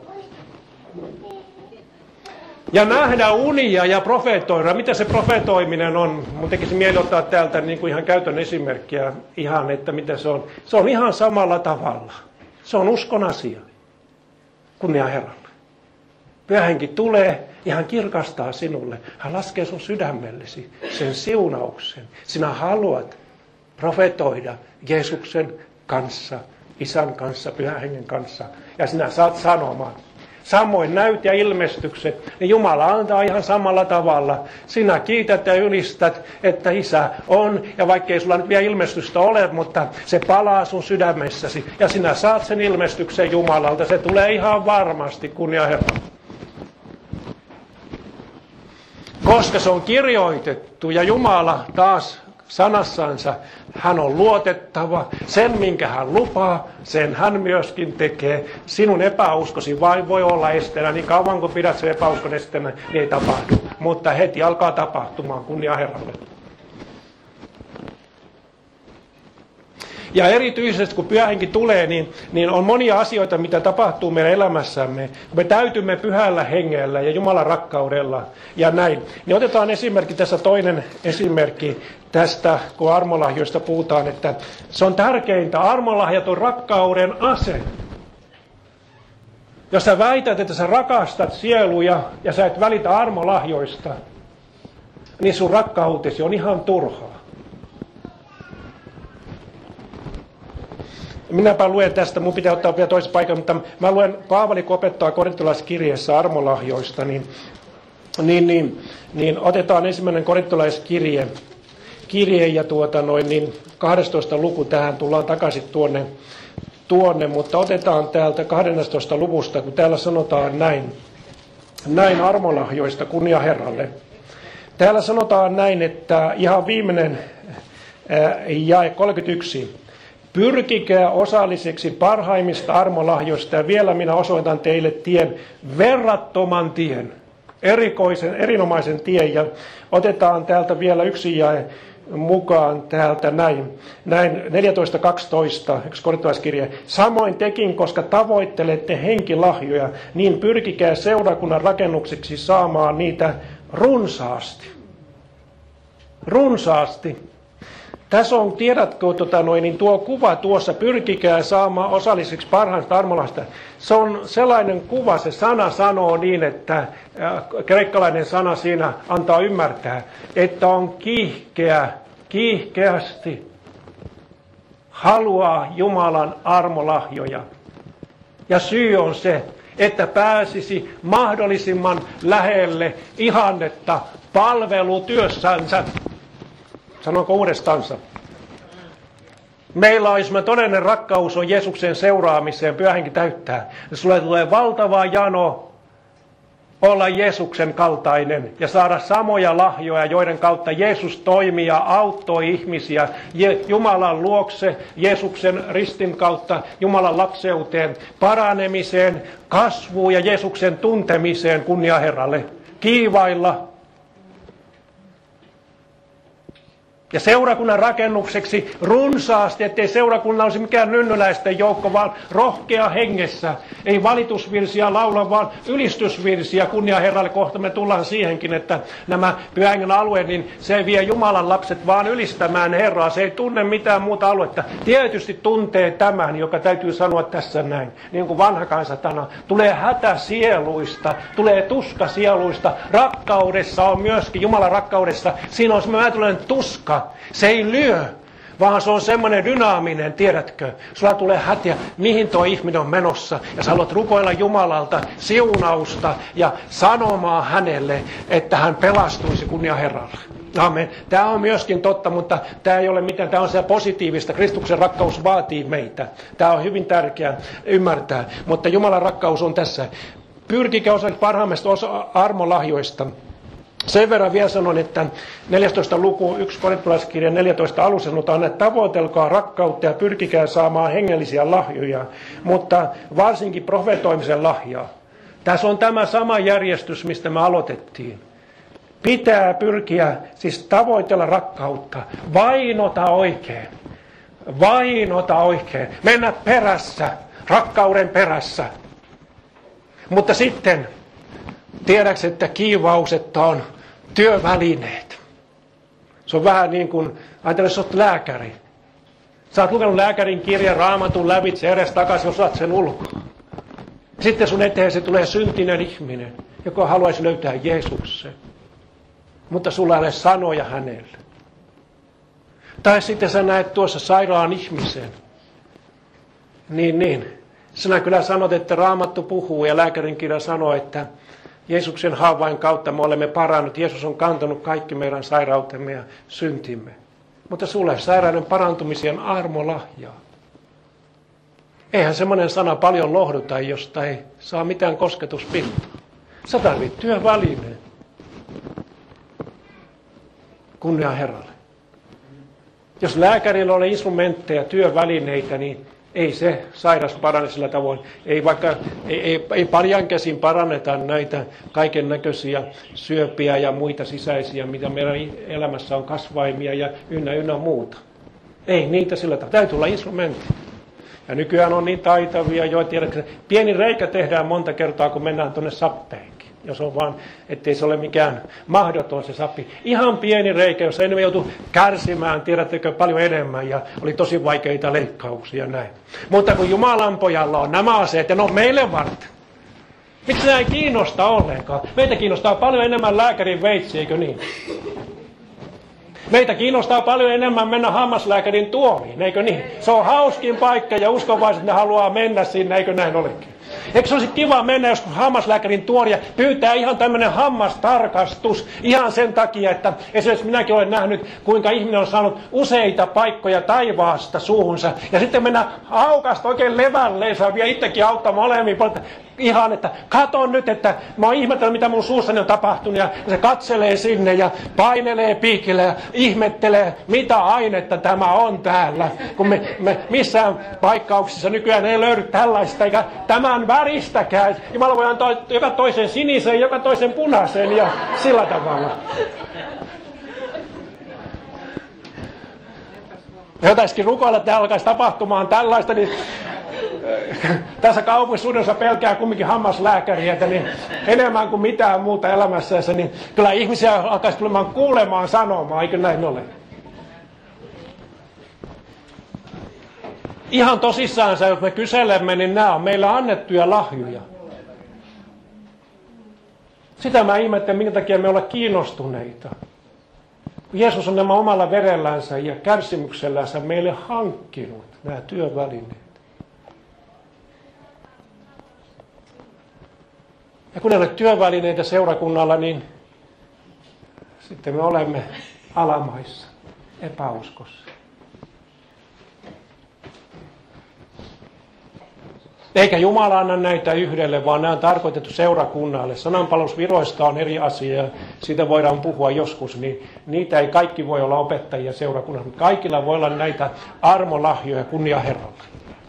Ja nähdä unia ja profetoida. Mitä se profetoiminen on? Mun tekisi mieli ottaa täältä niin kuin ihan käytön esimerkkiä, ihan, että mitä se on. Se on ihan samalla tavalla. Se on uskon asia. Kunnia Herralle. Pyhä henki tulee ja hän kirkastaa sinulle. Hän laskee sun sydämellesi sen siunauksen. Sinä haluat profetoida Jeesuksen kanssa, Isän kanssa, Pyhän hengen kanssa. Ja sinä saat sanomaan. Samoin näyt ja ilmestykset, niin Jumala antaa ihan samalla tavalla. Sinä kiität ja ylistät, että Isä on, ja vaikkei sulla nyt vielä ilmestystä ole, mutta se palaa sun sydämessäsi. Ja sinä saat sen ilmestyksen Jumalalta. Se tulee ihan varmasti, kunnia Herra. Koska se on kirjoitettu ja Jumala taas sanassansa, hän on luotettava. Sen, minkä hän lupaa, sen hän myöskin tekee. Sinun epäuskosi vain voi olla esteenä. Niin kauan kun pidät sen epäuskon esteenä, niin ei tapahdu. Mutta heti alkaa tapahtumaan, kunnia Herralle. Ja erityisesti kun Pyhä Henki tulee, niin, niin on monia asioita, mitä tapahtuu meidän elämässämme. Kun me täytymme pyhällä hengellä ja Jumalan rakkaudella ja näin. Niin otetaan esimerkki, tässä toinen esimerkki tästä, kun armolahjoista puhutaan, että se on tärkeintä. Armolahjat on rakkauden ase. Jos sä väität, että sä rakastat sieluja ja sä et välitä armolahjoista, niin sun rakkautesi on ihan turhaa. Minäpä luen tästä, mun pitää ottaa vielä toisen paikan, mutta mä luen Paavali, kun opettaa korintolaiskirjeessä armolahjoista, niin, niin, niin, niin otetaan ensimmäinen korintolaiskirje, kirje ja tuota noin, niin kahdestoista luku, tähän tullaan takaisin tuonne, tuonne, mutta otetaan täältä kahdennestatoista luvusta, kun täällä sanotaan näin, näin armolahjoista, kunnia Herralle. Täällä sanotaan näin, että ihan viimeinen ää, jae kolmekymmentäyksi. Pyrkikää osalliseksi parhaimmista armolahjoista ja vielä minä osoitan teille tien, verrattoman tien, erikoisen, erinomaisen tien. Ja otetaan täältä vielä yksi jae mukaan täältä näin, näin neljätoista kaksitoista, yksi korintolaiskirje. Samoin tekin, koska tavoittelette henkilahjoja, niin pyrkikää seurakunnan rakennukseksi saamaan niitä runsaasti. Runsaasti. Tässä on, tiedätkö, tota noin, niin tuo kuva tuossa, pyrkikää saamaan osalliseksi parhaista armolahjoista. Se on sellainen kuva, se sana sanoo niin, että äh, kreikkalainen sana siinä antaa ymmärtää, että on kiihkeä, kiihkeästi haluaa Jumalan armolahjoja. Ja syy on se, että pääsisi mahdollisimman lähelle ihannetta palvelutyössänsä. Sanonko uudestaansa? Meillä on, jos me todellinen rakkaus on Jeesuksen seuraamiseen, Pyhä Henki täyttää. Ja sulle tulee valtava jano olla Jeesuksen kaltainen ja saada samoja lahjoja, joiden kautta Jeesus toimii ja auttoi ihmisiä Jumalan luokse, Jeesuksen ristin kautta, Jumalan lapseuteen, paranemiseen, kasvuun ja Jeesuksen tuntemiseen, kunnia Herralle, kiivailla. Ja seurakunnan rakennukseksi runsaasti, ettei seurakunnan olisi mikään nynnyläisten joukko, vaan rohkea hengessä. Ei valitusvirsiä laula, vaan ylistysvirsiä. Kunnia Herralle, kohta me tullaan siihenkin, että nämä Pyhän Hengen alueet, niin se ei vie Jumalan lapset vaan ylistämään Herraa. Se ei tunne mitään muuta aluetta. Tietysti tuntee tämän, joka täytyy sanoa tässä näin. Niin kuin vanha kansatana. Tulee hätä sieluista, tulee tuska sieluista. Rakkaudessa on myöskin, Jumalan rakkaudessa, siinä on semmoinen tuska. Se ei lyö, vaan se on semmoinen dynaaminen, tiedätkö? Sulla tulee hätiä, mihin tuo ihminen on menossa. Ja sä haluat rukoilla Jumalalta siunausta ja sanomaan hänelle, että hän pelastuisi kunnia Herralle. Amen. Tämä on myöskin totta, mutta tämä ei ole mitään, tämä on se positiivista. Kristuksen rakkaus vaatii meitä. Tämä on hyvin tärkeää ymmärtää, mutta Jumalan rakkaus on tässä. Pyrkikää osa parhaimmista osa armolahjoista. Sen verran vielä sanon, että neljästoista luku, yksi korintolaiskirjan neljätoista alussa sanotaan, että tavoitelkaa rakkautta ja pyrkikää saamaan hengellisiä lahjoja, mutta varsinkin profetoimisen lahjaa. Tässä on tämä sama järjestys, mistä me aloitettiin. Pitää pyrkiä, siis tavoitella rakkautta. Vainota oikein. Vainota oikein. Mennä perässä. Rakkauden perässä. Mutta sitten, tiedäks, että kiivaukset on työvälineet. Se on vähän niin kuin, ajatella, jos olet lääkäri. Sä oot lukenut lääkärin kirjan Raamatun lävitse edes takaisin, jos olet sen ulkoa. Sitten sun eteen se tulee syntinen ihminen, joka haluaisi löytää Jeesuksen. Mutta sulla ei ole sanoja hänelle. Tai sitten sä näet tuossa sairaan ihmisen. Niin, niin. Sinä kyllä sanot, että Raamattu puhuu ja lääkärin kirja sanoo, että Jeesuksen haavain kautta me olemme parannut. Jeesus on kantanut kaikki meidän sairautemme ja syntimme. Mutta sulle sairauden parantumisen armolahjaa. Eihän semmoinen sana paljon lohduta, josta ei saa mitään kosketuspintaa. Sä tarvit työvälineen. Kunnia Herralle. Jos lääkärillä on instrumentteja, työvälineitä, niin ei se sairas parane sillä tavoin. Ei vaikka ei, ei, ei paljon käsin paranneta näitä kaiken näköisiä syöpiä ja muita sisäisiä, mitä meidän elämässä on, kasvaimia ja ynnä ynnä muuta. Ei niitä sillä tavalla. Täytyy olla instrumentti. Ja nykyään on niin taitavia, jo tiedätkö, pieni reikä tehdään monta kertaa, kun mennään tuonne sappeenkin. Jos on vaan, ettei se ole mikään mahdoton se sappi. Ihan pieni reikä, jos enemmän joutuu kärsimään, tiedättekö, paljon enemmän. Ja oli tosi vaikeita leikkauksia näin. Mutta kun Jumalan pojalla on nämä aseet, ja ne on meille varten. Miksi nämä ei kiinnosta ollenkaan? Meitä kiinnostaa paljon enemmän lääkärin veitsi, eikö niin? Meitä kiinnostaa paljon enemmän mennä hammaslääkärin tuoliin, eikö niin? Se on hauskin paikka ja uskovaiset ne haluaa mennä sinne, eikö näin olekin? Eikö se olisi kiva mennä joskus hammaslääkärin tuoli ja pyytää ihan tämmöinen hammastarkastus ihan sen takia, että esimerkiksi minäkin olen nähnyt, kuinka ihminen on saanut useita paikkoja taivaasta suuhunsa. Ja sitten mennä aukasta oikein levälleen, saa vielä itsekin auttaa molemmin puolelta. Ihan, että katon nyt, että mä oon ihmetellyt, mitä mun suussani on tapahtunut. Ja se katselee sinne ja painelee piikille ja ihmettelee, mitä ainetta tämä on täällä. Kun me, me missään paikkauksissa nykyään ei löydy tällaista, eikä tämän väristäkään. Jumala voi antaa joka toisen sinisen, joka toisen punaisen ja sillä tavalla. Jotaisikin rukoilla, että alkaisi tapahtumaan tällaista, niin tässä kaupungissuudessa pelkää kumminkin hammaslääkäriä, niin enemmän kuin mitään muuta elämässänsä, niin kyllä ihmisiä alkaisi tulemaan kuulemaan sanomaan, eikö näin ole? Ihan tosissaan, jos me kyselemme, niin nämä on meillä annettuja lahjoja. Sitä mä ihmettelen, minkä takia me ollaan kiinnostuneita. Jeesus on nämä omalla verellänsä ja kärsimyksellänsä meille hankkinut nämä työvälineet. Ja kun ei ole työvälineitä seurakunnalla, niin sitten me olemme alamaissa, epäuskossa. Eikä Jumala anna näitä yhdelle, vaan nämä on tarkoitettu seurakunnalle. Sananpalvelusviroista on eri asia, siitä voidaan puhua joskus, niin niitä ei kaikki voi olla opettajia seurakunnassa, mutta kaikilla voi olla näitä armolahjoja, kunnia Herralle.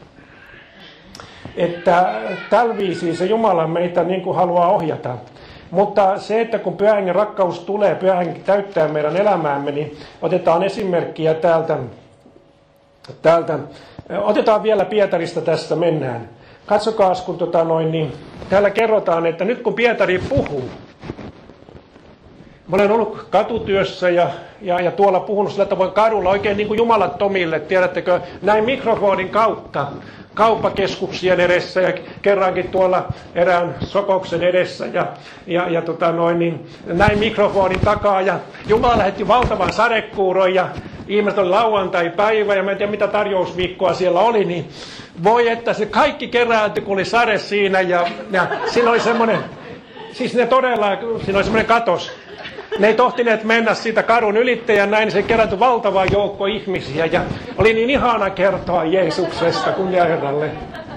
Että tällä viisiin se Jumala meitä niin kuin haluaa ohjata. Mutta se, että kun Pyhän Hengen rakkaus tulee, Pyhä Henki täyttää meidän elämäämme, niin otetaan esimerkkiä täältä. täältä. Otetaan vielä Pietarista tässä mennään. Katsokaas, kun tota noin, niin täällä kerrotaan, että nyt kun Pietari puhuu, mä olen ollut katutyössä ja, ja, ja tuolla puhunut sillä tavoin kadulla oikein niin kuin jumalattomille, tiedättekö, näin mikrofonin kautta kauppakeskuksien edessä ja kerrankin tuolla erään sokoksen edessä ja, ja, ja tota noin, niin näin mikrofonin takaa ja Jumala lähetti valtavan sadekuuron ja ihmiset oli lauantai-päivä ja mä en tiedä mitä tarjousviikkoa siellä oli, niin voi että se kaikki kerääntyi, kun oli sade siinä ja, ja siinä oli semmoinen, siis ne todella, siinä oli semmoinen katos. Ne ei tohtineet mennä siitä kadun ylittäjän näin, niin se kerääntyi valtava joukko ihmisiä ja oli niin ihana kertoa Jeesuksesta, kunnia Herralle.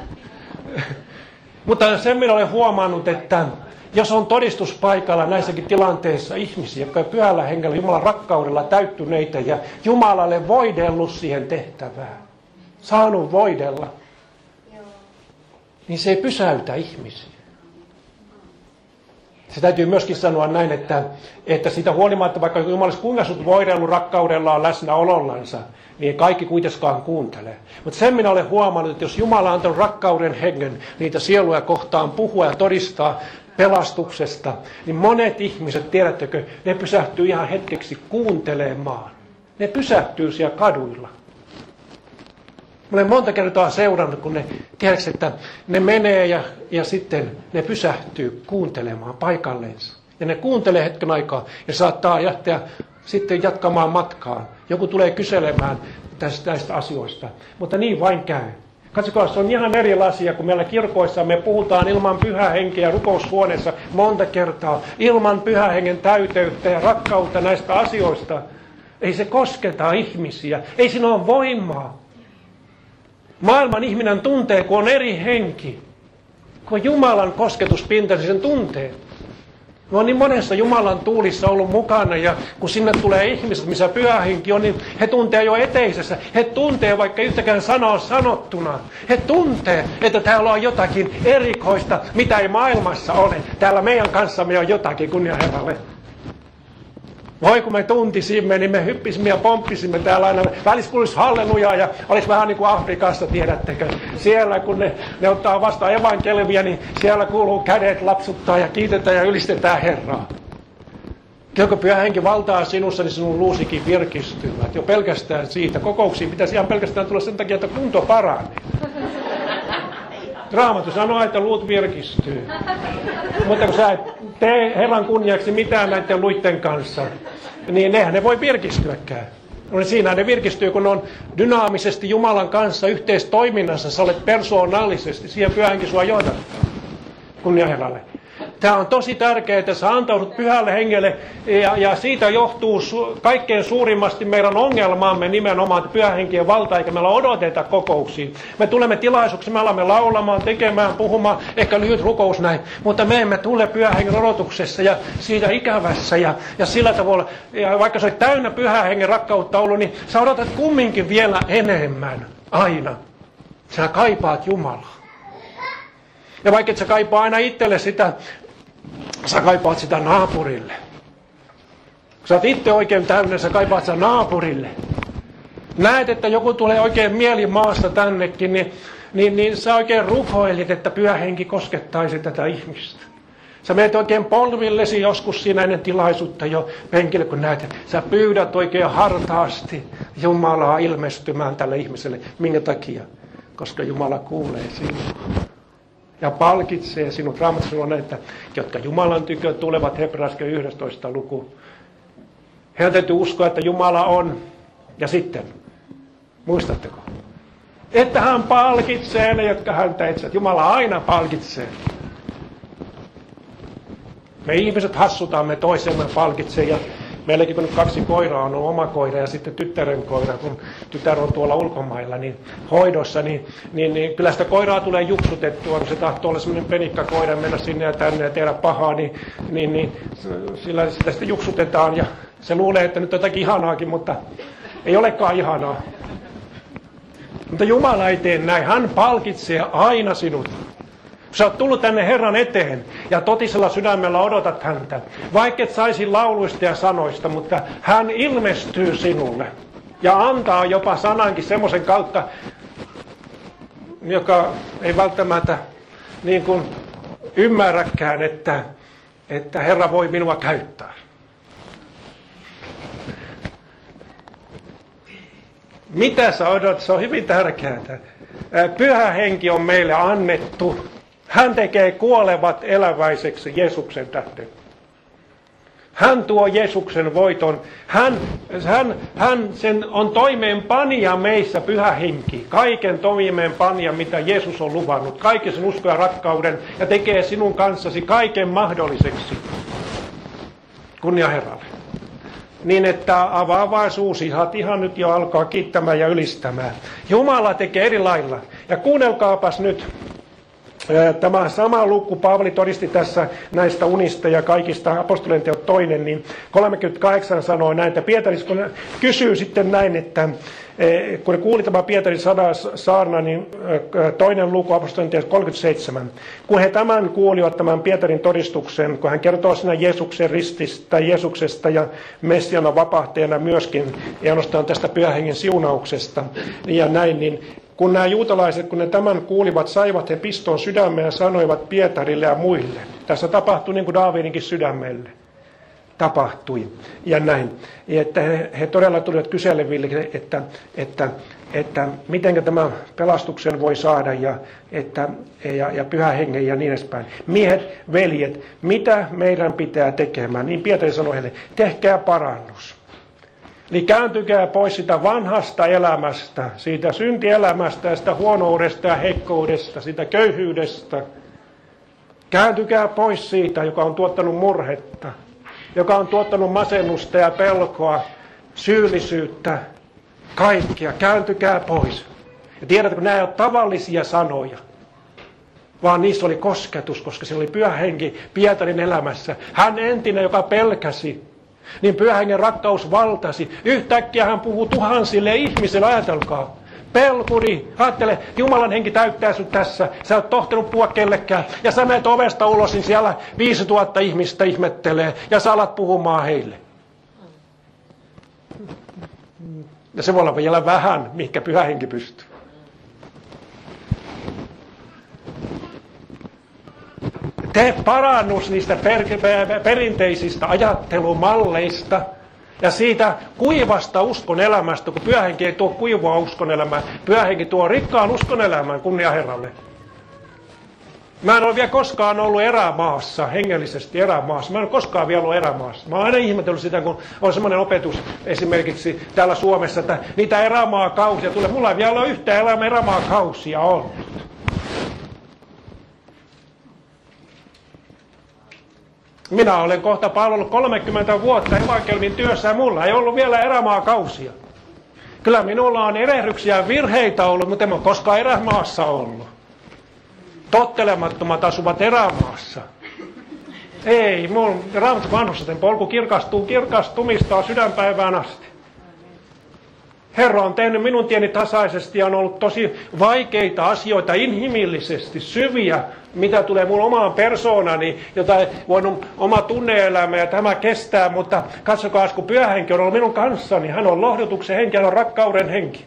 Mutta sen minä olen huomannut, että jos on todistuspaikalla näissäkin tilanteissa ihmisiä, jotka on Pyhällä Hengellä Jumalan rakkaudella täyttyneitä ja Jumalalle voidellut siihen tehtävään, saanut voidella, niin se ei pysäytä ihmisiä. Se täytyy myöskin sanoa näin, että, että sitä huolimatta, vaikka Jumala olisi kuinka sut voidellut rakkaudellaan läsnäolollansa, niin kaikki kuitenkaan kuuntelee. Mutta sen minä olen huomannut, että jos Jumala on antanut rakkauden hengen niitä sieluja kohtaan puhua ja todistaa pelastuksesta, niin monet ihmiset, tiedättekö, ne pysähtyy ihan hetkeksi kuuntelemaan. Ne pysähtyy siellä kaduilla. Mä olen monta kertaa seurannut, kun ne, tiedätkö, että ne menee ja, ja sitten ne pysähtyy kuuntelemaan paikalleensa. Ja ne kuuntelee hetken aikaa ja saattaa jättää sitten jatkamaan matkaan. Joku tulee kyselemään tästä, näistä asioista, mutta niin vain käy. Katsokaa, se on ihan eri asia, kun meillä kirkoissa me puhutaan ilman pyhää henkeä rukoushuoneessa monta kertaa. Ilman pyhän hengen täyteyttä ja rakkautta näistä asioista. Ei se kosketa ihmisiä. Ei siinä ole voimaa. Maailman ihminen tuntee, kun on eri henki. Kun Jumalan kosketuspinta, niin sen tuntee. Mä oon niin monessa Jumalan tuulissa ollut mukana, ja kun sinne tulee ihmiset, missä pyhä henki on, niin he tuntee jo eteisessä. He tuntee, vaikka yhtäkään sanaa sanottuna. He tuntee, että täällä on jotakin erikoista, mitä ei maailmassa ole. Täällä meidän kanssamme on jotakin, kunnia Herralle. Voi kun me tuntisimme, niin me hyppisimme ja pomppisimme täällä aina. Välissä kuulisi hallelujaa ja olisi vähän niin kuin Afrikassa, tiedättekö. Siellä kun ne, ne ottaa vastaan evankeliumia, niin siellä kuuluu kädet lapsuttaa ja kiitetään ja ylistetään Herraa. Kun pyhä henki valtaa sinussa, niin sinun luusikin virkistyvät. Jo pelkästään siitä. Kokouksiin pitäisi ihan pelkästään tulla sen takia, että kunto paranee. Raamattu sanoo, että luut virkistyy. Mutta kun sä et tee Herran kunniaksi mitään näiden luitten kanssa, niin nehän ne voi virkistyäkään. No siinä ne virkistyy, kun ne on dynaamisesti Jumalan kanssa yhteistoiminnassa. Sä olet persoonallisesti, siihen pyhä henki sua johdattaa. Kunnia Herralle. Tämä on tosi tärkeää, että sä antaudut pyhälle hengelle, ja, ja siitä johtuu su, kaikkein suurimmasti meidän ongelmaamme nimenomaan pyhä henkien valta, eikä meillä odoteta kokouksiin. Me tulemme tilaisuuksiin, me alamme laulamaan, tekemään, puhumaan, ehkä lyhyt rukous näin, mutta me emme tule pyhä hengen odotuksessa ja siitä ikävässä ja, ja sillä tavalla, ja vaikka se on täynnä pyhä hengen rakkautta ollut, niin sä odotat kumminkin vielä enemmän aina. Sä kaipaat Jumalaa. Ja vaikka et sä kaipaa aina itselle sitä, sä kaipaat sitä naapurille. Kun sä oot itse oikein täynnä, sä kaipaat sitä naapurille. Näet, että joku tulee oikein mieli maasta tännekin, niin, niin, niin sä oikein rukoilit, että pyhä henki koskettaisi tätä ihmistä. Sä menet oikein polvillesi joskus siinä ennen tilaisuutta jo penkille, kun näet, että sä pyydät oikein hartaasti Jumalaa ilmestymään tälle ihmiselle. Minkä takia? Koska Jumala kuulee sinua. Ja palkitsee sinut. Raamattu sanoo, että jotka Jumalan tykö tulevat, Hebrealaiseen yhdestoista luku. Heidän täytyy uskoa, että Jumala on. Ja sitten, muistatteko? Että hän palkitsee ne, jotka häntä etsivät. Jumala aina palkitsee. Me ihmiset hassutamme toisemme palkitsee. Ja meilläkin kun nyt kaksi koiraa on, on oma koira ja sitten tyttären koira, kun tytär on tuolla ulkomailla niin hoidossa, niin, niin, niin kyllä sitä koiraa tulee juksutettua, kun se tahtoo olla semmoinen penikkakoira, mennä sinne ja tänne ja tehdä pahaa, niin, niin, niin sillä sitä sitten juksutetaan ja se luulee, että nyt on jotakin ihanaakin, mutta ei olekaan ihanaa. Mutta Jumala ei tee näin, hän palkitsee aina sinut. Kun sä oot tullut tänne Herran eteen ja totisella sydämellä odotat häntä, vaikka et saisi lauluista ja sanoista, mutta hän ilmestyy sinulle ja antaa jopa sanankin semmoisen kautta, joka ei välttämättä niin kuin ymmärräkään, että, että Herra voi minua käyttää. Mitä sä odotat? Se on hyvin tärkeää. Pyhä henki on meille annettu. Hän tekee kuolevat eläväiseksi Jeesuksen tähden. Hän tuo Jeesuksen voiton. Hän, hän, hän sen on toimeenpanija meissä pyhä henki. Kaiken toimeenpanija, mitä Jeesus on luvannut. Kaiken sen uskon ja rakkauden. Ja tekee sinun kanssasi kaiken mahdolliseksi. Kunnia Herralle. Niin että avaa vaan suusi, saat ihan nyt jo alkaa kiittämään ja ylistämään. Jumala tekee eri lailla. Ja kuunnelkaapas nyt. Tämä sama luku, Paavali todisti tässä näistä unista ja kaikista apostolien teot toinen, niin kolmekymmentäkahdeksan sanoo näin, että Pietari kun kysyy sitten näin, että kun kuuli tämä Pietarin saarna, niin toinen luku apostolien teot kolmekymmentäseitsemän. Kun he tämän kuulivat, tämän Pietarin todistuksen, kun hän kertoo siinä Jeesuksen rististä, Jeesuksesta ja Messiana vapahtajana myöskin, ja ainoastaan tästä Pyhän Hengen siunauksesta ja näin, niin kun nämä juutalaiset, kun ne tämän kuulivat, saivat he piston sydämeen ja sanoivat Pietarille ja muille. Tässä tapahtui niin kuin Daavidinkin sydämelle tapahtui ja näin. Ja että he, he todella tulivat kyseleville, että, että, että miten tämä pelastuksen voi saada ja, että, ja, ja Pyhän Hengen ja niin edespäin. Miehet, veljet, mitä meidän pitää tekemään? Niin Pietari sanoi heille, tehkää parannus. Eli kääntykää pois sitä vanhasta elämästä, siitä syntielämästä ja sitä huonoudesta ja heikkoudesta, siitä köyhyydestä. Kääntykää pois siitä, joka on tuottanut murhetta, joka on tuottanut masennusta ja pelkoa, syyllisyyttä, kaikkea. Kääntykää pois. Ja tiedätkö, kun nämä ei ole tavallisia sanoja, vaan niissä oli kosketus, koska se oli Pyhä Henki Pietarin elämässä. Hän entinen, joka pelkäsi. Niin Pyhän Hengen rakkaus valtasi. Yhtäkkiä hän puhuu tuhansille ihmisille, ajatelkaa. Pelkuri, ajattele, Jumalan henki täyttää sut tässä. Sä oot tohtinut puhua kellekään. Ja sä menet ovesta ulos, niin siellä viisituhatta ihmistä ihmettelee. Ja sä alat puhumaan heille. Ja se voi olla vielä vähän, mihinkä Pyhä Henki pystyy. Tee parannus niistä per, per, perinteisistä ajattelumalleista ja siitä kuivasta uskonelämästä, kun Pyhä Henki ei tuo kuivaa uskonelämää. Pyhä Henki tuo rikkaan uskonelämän, kunnia Herralle. Mä en ole vielä koskaan ollut erämaassa, hengellisesti erämaassa. Mä en ole koskaan vielä ollut erämaassa. Mä oon aina ihmetellyt sitä, kun on semmoinen opetus esimerkiksi täällä Suomessa, että niitä erämaakausia tulee. Mulla ei vielä ole yhtään elämä erämaakausia ollut. Minä olen kohta palvellut kolmekymmentä vuotta evankeliumin työssä ja mulla ei ollut vielä erämaakausia. Kyllä minulla on erehdyksiä ja virheitä ollut, mutta en ole koskaan erämaassa ollut. Tottelemattomat asuvat erämaassa. Ei, mun Raamatun vanhussaten polku kirkastuu kirkastumistaan sydänpäivään asti. Herra on tehnyt minun tieni tasaisesti ja on ollut tosi vaikeita asioita inhimillisesti, syviä, mitä tulee mun omaan persoonani, jota ei voinut oma tunne-elämä ja tämä kestää, mutta katsokaa, kun Pyhä Henki on ollut minun kanssani, hän on lohdutuksen henki, hän on rakkauden henki.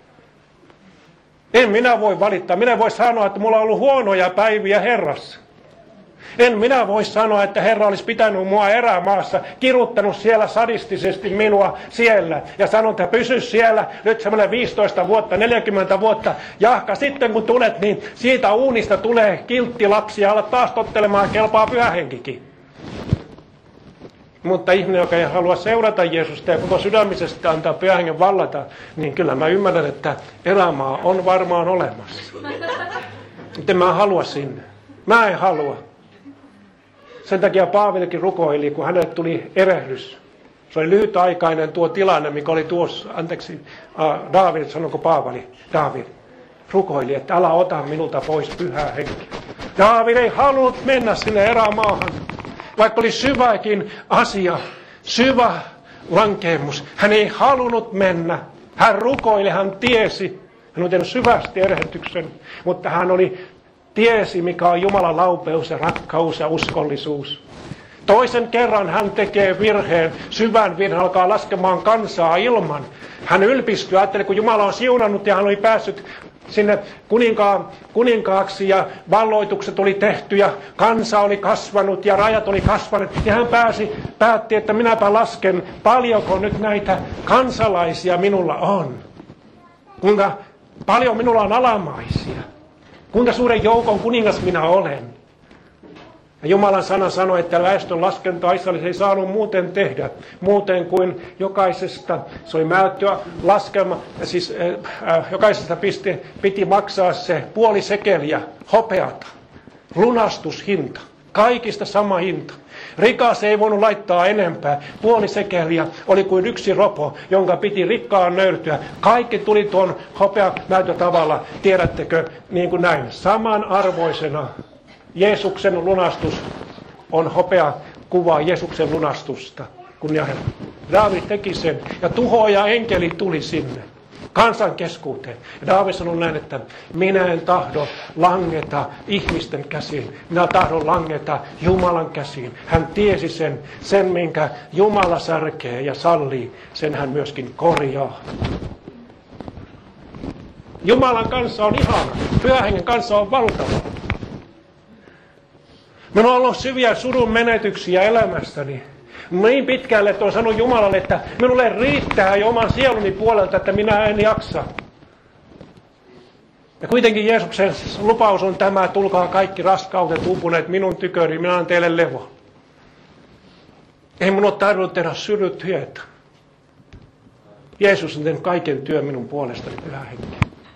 En minä voi valittaa, minä voi sanoa, että mulla on ollut huonoja päiviä Herrassa. En minä voi sanoa, että Herra olisi pitänyt mua erämaassa, kiruttanut siellä sadistisesti minua siellä. Ja sanon, että pysy siellä nyt semmoinen viisitoista vuotta, neljäkymmentä vuotta. Jahka sitten kun tulet, niin siitä uunista tulee kiltti lapsi ja alat taas tottelemaan, kelpaa Pyhä Henkikin. Mutta ihminen, joka ei halua seurata Jeesusta ja koko sydämisestä antaa Pyhän Hengen vallata, niin kyllä mä ymmärrän, että erämaa on varmaan olemassa. Mutta en mä halua sinne. Mä en halua. Sen takia Paavalikin rukoili, kun hänelle tuli erehdys. Se oli lyhytaikainen tuo tilanne, mikä oli tuossa, anteeksi, äh, Daavid, sanonko Paavali, Daavid, rukoili, että älä ota minulta pois Pyhää Henkeä. Daavid ei halunnut mennä sinne erämaahan, vaikka oli syväkin asia, syvä lankeemus. Hän ei halunnut mennä. Hän rukoili, hän tiesi, hän on tehnyt syvästi erehdyksen, mutta hän oli tiesi, mikä on Jumalan laupeus ja rakkaus ja uskollisuus. Toisen kerran hän tekee virheen, syvän virheen, alkaa laskemaan kansaa ilman. Hän ylpistyy, ajatteli, kun Jumala on siunannut ja hän oli päässyt sinne kuninkaan, kuninkaaksi ja valloitukset oli tehty ja kansa oli kasvanut ja rajat oli kasvanut. Ja hän pääsi, päätti, että minäpä lasken, paljonko nyt näitä kansalaisia minulla on. Kuinka paljon minulla on alamaisia. Kuinka suuren joukon kuningas minä olen. Ja Jumalan sana sanoi, että väestön laskentaa Israelissa ei saanut muuten tehdä. Muuten kuin jokaisesta, se oli määrättyä laskelma, siis äh, jokaisesta piti, piti maksaa se puoli sekeliä hopeata. Lunastushinta. Kaikista sama hinta. Rikas ei voinut laittaa enempää. Puoli sekeliä oli kuin yksi ropo, jonka piti rikkaan nöyrtyä. Kaikki tuli tuon hopeanäytötavalla, tiedättekö, niin kuin näin. Samanarvoisena Jeesuksen lunastus on hopea kuva Jeesuksen lunastusta. Kunnia Herra. Daavid teki sen ja tuhoaja enkeli tuli sinne kansan keskuuteen. Ja Daavid sanoi näin, että minä en tahdo langeta ihmisten käsiin. Minä tahdon langeta Jumalan käsiin. Hän tiesi sen, sen minkä Jumala särkee ja sallii, sen hän myöskin korjaa. Jumalan kanssa on ihana. Pyhän Hengen kanssa on valtava. Minulla on ollut syviä surun menetyksiä elämässäni. Niin pitkälle, että on sanonut Jumalalle, että minulle riittää jo oman sieluni puolelta, että minä en jaksa. Ja kuitenkin Jeesuksen lupaus on tämä, tulkaa kaikki raskautet uupuneet minun tyköni, minä annan teille levo. Ei minun ole tarvinnut tehdä syrytyötä. Jeesus on tehnyt kaiken työn minun puolestani, Pyhä Henki.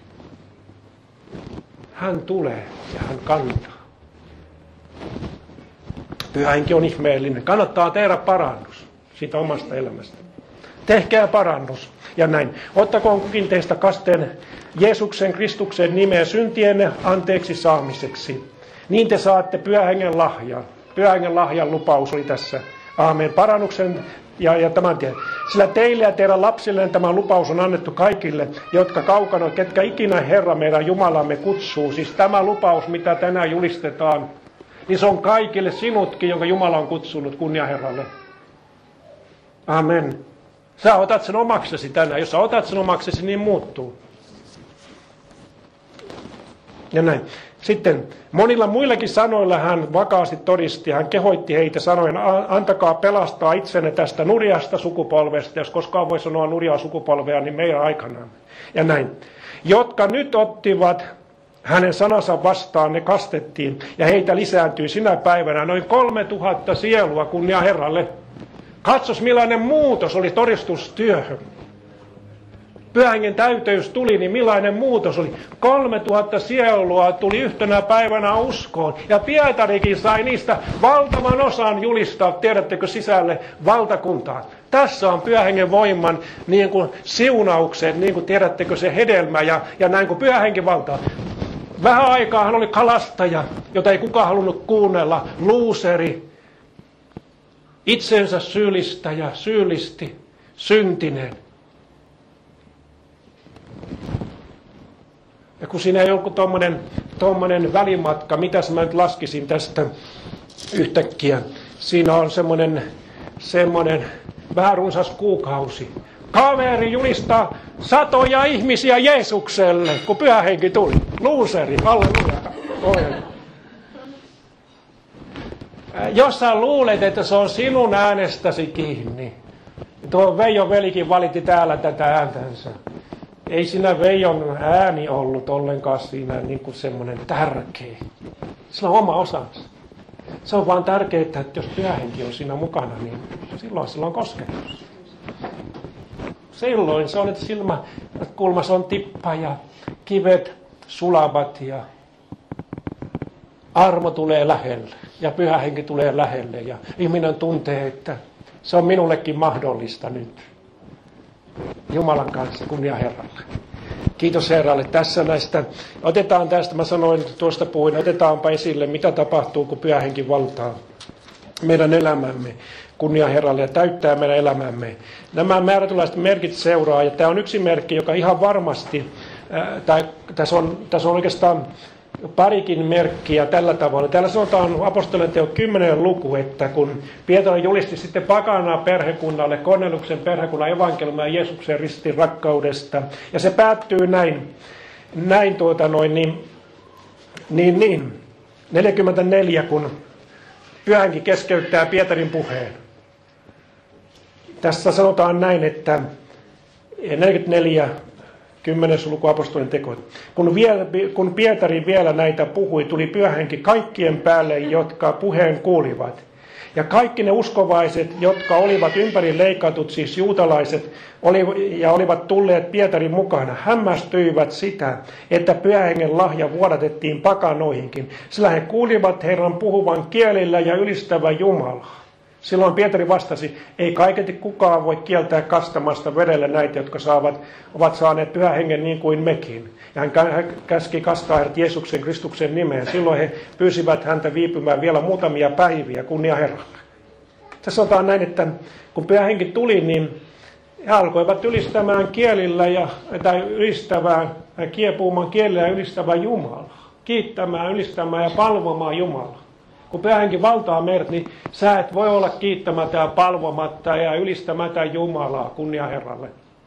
Hän tulee ja hän kantaa. Pyhä Henki on ihmeellinen. Kannattaa tehdä parannus siitä omasta elämästä. Tehkää parannus. Ja näin. Ottakoon kukin teistä kasteen Jeesuksen Kristuksen nimeä syntienne anteeksi saamiseksi. Niin te saatte Pyhän Hengen lahjan. Pyhän Hengen lahjan lupaus oli tässä. Aamen. Parannuksen ja, ja tämän tien. Sillä teille ja teidän lapsilleen tämä lupaus on annettu kaikille, jotka kaukana, ketkä ikinä Herra meidän Jumalamme kutsuu. Siis tämä lupaus, mitä tänään julistetaan, niin se on kaikille sinutkin, jonka Jumala on kutsunut, kunnia Herralle. Amen. Sä otat sen omaksesi tänään. Jos sä otat sen omaksesi, niin muuttuu. Ja näin. Sitten monilla muillakin sanoilla hän vakaasti todisti. Hän kehoitti heitä sanoen, antakaa pelastaa itsenne tästä nurjasta sukupolvesta. Jos koskaan voi sanoa nurjaa sukupolvea, niin meidän aikanaan. Ja näin. Jotka nyt ottivat hänen sanansa vastaan, ne kastettiin, ja heitä lisääntyi sinä päivänä noin kolme tuhatta sielua, kunnia Herralle. Katsos, millainen muutos oli todistustyöhön. Pyhän Hengen täyteys tuli, niin millainen muutos oli. Kolme tuhatta sielua tuli yhtenä päivänä uskoon, ja Pietarikin sai niistä valtavan osan julistaa, tiedättekö, sisälle valtakuntaan. Tässä on Pyhän Hengen voiman niin kuin siunaukset, niin kuin tiedättekö, se hedelmä, ja, ja näin kuin Pyhän Henki valtaa. Vähän aikaa hän oli kalastaja, jota ei kukaan halunnut kuunnella, luuseri, itsensä syyllistäjä, syyllisti, syntinen. Ja kun siinä ei ollut tommonen, tommonen välimatka, mitäs mä nyt laskisin tästä yhtäkkiä. Siinä on semmoinen, semmoinen vähän runsas kuukausi. Kaveri julistaa satoja ihmisiä Jeesukselle, kun Pyhä Henki tuli. Luuseri, halleluja. Jos sä luulet, että se on sinun äänestäsi kiinni. Tuo Veijon velikin valitti täällä tätä ääntänsä. Ei siinä Veijon ääni ollut ollenkaan siinä niin kuin semmoinen tärkeä. Sillä on oma osansa. Se on vaan tärkeää, että jos Pyhä Henki on siinä mukana, niin silloin sillä on kosketus. Silloin se on, että silmäkulmassa on tippa ja kivet sulavat ja armo tulee lähelle ja Pyhä Henki tulee lähelle ja ihminen tuntee, että se on minullekin mahdollista nyt. Jumalan kanssa, kunnia Herralle. Kiitos Herralle tässä näistä. Otetaan tästä, mä sanoin tuosta puhuin, otetaanpa esille, mitä tapahtuu, kun Pyhä Henki valtaa meidän elämämme. Kunnia Herralle ja täyttää meidän elämämme. Nämä määrätynlaiset merkit seuraa, ja tämä on yksi merkki, joka ihan varmasti, ää, tai, tässä, on, tässä on oikeastaan parikin merkkiä tällä tavalla. Täällä sanotaan apostolien teot kymmenen luku, että kun Pietari julisti sitten pakanaa perhekunnalle, Korneliuksen perhekunnan evankeliumia Jeesuksen ristin rakkaudesta, ja se päättyy näin, näin tuota noin, niin, niin, niin, neljäkymmentäneljä, kun Pyhä Henki keskeyttää Pietarin puheen. Tässä sanotaan näin, että neljäkymmentäneljä, kymmenes luku apostolien tekoja. Kun, vielä, kun Pietari vielä näitä puhui, tuli Pyhä Henki kaikkien päälle, jotka puheen kuulivat. Ja kaikki ne uskovaiset, jotka olivat ympäri leikatut, siis juutalaiset, oli, ja olivat tulleet Pietarin mukana, hämmästyivät sitä, että pyhähengen lahja vuodatettiin pakanoihinkin, sillä he kuulivat Herran puhuvan kielillä ja ylistävän Jumalaa. Silloin Pietari vastasi, ei kaiketi kukaan voi kieltää kastamasta vedellä näitä, jotka saavat, ovat saaneet pyhähengen niin kuin mekin. Ja hän käski kastaa heidät Jeesuksen Kristuksen nimeen. Silloin he pyysivät häntä viipymään vielä muutamia päiviä, kunnia Herralle. Tässä sanotaan näin, että kun pyhähenki tuli, niin he alkoivat ylistämään kielillä ja, tai ylistämään, kiepuumaan kielillä ja ylistämään Jumalaa. Kiittämään, ylistämään ja palvomaan Jumalaa. Kun pyhähenki valtaa meidät, niin sä et voi olla kiittämättä ja palvomatta ja ylistämättä Jumalaa, kunnia Herralle.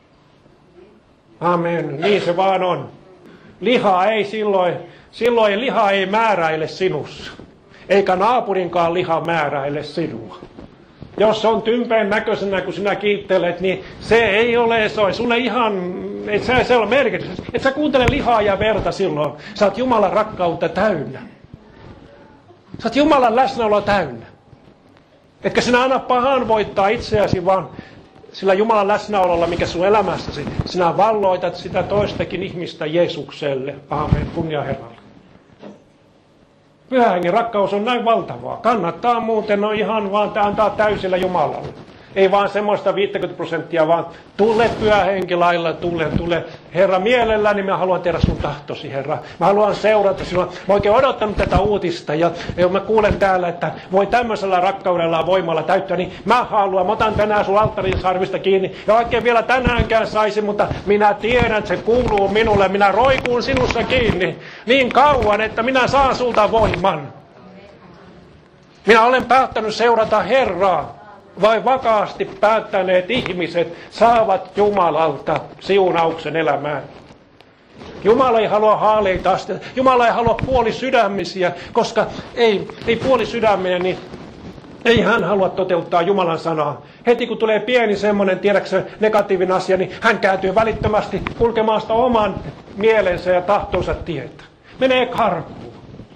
Amen. Niin se vaan on. Liha ei silloin, silloin liha ei määräile sinussa. Eikä naapurinkaan liha määräile sinua. Jos on tympeen näköisenä, kun sinä kiittelet, niin se ei ole, se on sulle ihan, ei se, se ole merkitys. Et sä kuuntele lihaa ja verta silloin. Sä oot Jumalan rakkautta täynnä. Sä oot Jumalan läsnäoloa täynnä. Etkä sinä anna pahan voittaa itseäsi, vaan sillä Jumalan läsnäololla, mikä sun elämässäsi, sinä valloitat sitä toistakin ihmistä Jeesukselle. Aamen, kunnia Herralle. Pyhähengen rakkaus on näin valtavaa. Kannattaa muuten no ihan vaan antaa täysillä Jumalalle. Ei vaan semmoista viisikymmentä prosenttia, vaan tule pyhähenki lailla, tule, tule. Herra, mielelläni mä haluan tehdä sun tahtosi, Herra. Mä haluan seurata sinua. Mä oikein odottanut tätä uutista ja, ja mä kuulen täällä, että voi tämmöisellä rakkaudella ja voimalla täyttää, niin mä haluan. Mä otan tänään sun alttarin sarvista kiinni. Ja oikein vielä tänäänkään saisin, mutta minä tiedän, että se kuuluu minulle. Minä roikuun sinussa kiinni niin kauan, että minä saan sulta voiman. Minä olen päättänyt seurata Herraa. Vai vakaasti päättäneet ihmiset saavat Jumalalta siunauksen elämään. Jumala ei halua haaleita asteita. Jumala ei halua puolisydämisiä, koska ei, ei puolisydäminen, niin ei hän halua toteuttaa Jumalan sanaa. Heti kun tulee pieni semmoinen, tiedäksä, negatiivinen asia, niin hän kääntyy välittömästi kulkemaan sitä oman mielensä ja tahtonsa tietä. Menee karkuun.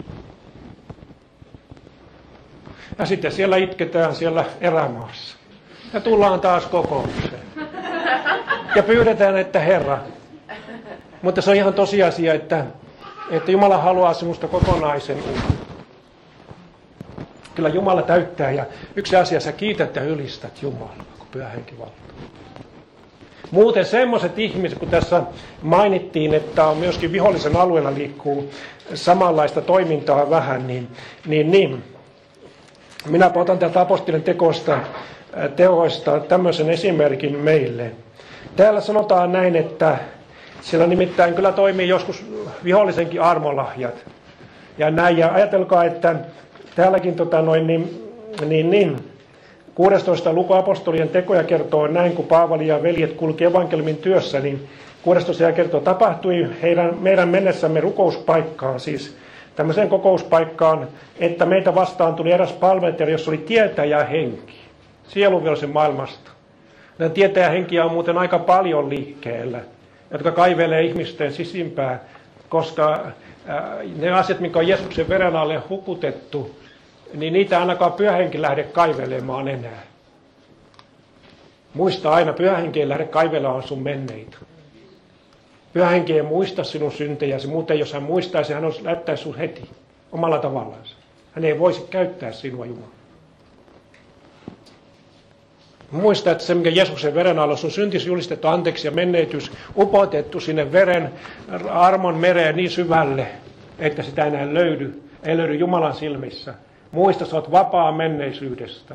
Ja sitten siellä itketään siellä erämaassa. Ja tullaan taas kokoukseen. Ja pyydetään, että Herra. Mutta se on ihan tosiasia, että, että Jumala haluaa sinusta kokonaisen uuden. Kyllä Jumala täyttää. Ja yksi asia, sä kiität ja ylistät Jumalaa, kun pyhähenki valtaa. Muuten semmoiset ihmiset, kun tässä mainittiin, että on myöskin vihollisen alueella liikkuu samanlaista toimintaa vähän, niin... niin, niin minä otan täältä apostolien tekoista, teoista tämmöisen esimerkin meille. Täällä sanotaan näin, että siellä nimittäin kyllä toimii joskus vihollisenkin armolahjat. Ja näin, ja ajatelkaa, että täälläkin tota noin, niin, niin, niin, kuudestoista luku apostolien tekoja kertoo näin, kun Paavali ja veljet kulki evankeliumin työssä, niin kuudestoista ja kertoo, tapahtui heidän, meidän mennessämme rukouspaikkaan, siis tämmöiseen kokouspaikkaan, että meitä vastaan tuli eräs palvelija, jossa oli tietäjä henki, sielunvihollisen maailmasta. Nämä tietäjä henkiä on muuten aika paljon liikkeellä, jotka kaivelee ihmisten sisimpää, koska ne asiat, mitkä on Jeesuksen veren alle hukutettu, niin niitä ainakaan pyhähenki lähde kaivelemaan enää. Muista aina, pyhähenki ei lähde kaivelemaan sun menneitä. Pyhähenki ei muista sinun syntejäsi, muuten jos hän muistaisi, hän lättäisi sinut heti omalla tavallaan. Hän ei voisi käyttää sinua, Jumala. Muista, että se, mikä Jeesuksen veren alla on sun syntisi julistettu anteeksi ja menneitys upotettu sinne veren armon mereen niin syvälle, että sitä enää löydy, ei löydy Jumalan silmissä. Muista, sä oot vapaa menneisyydestä.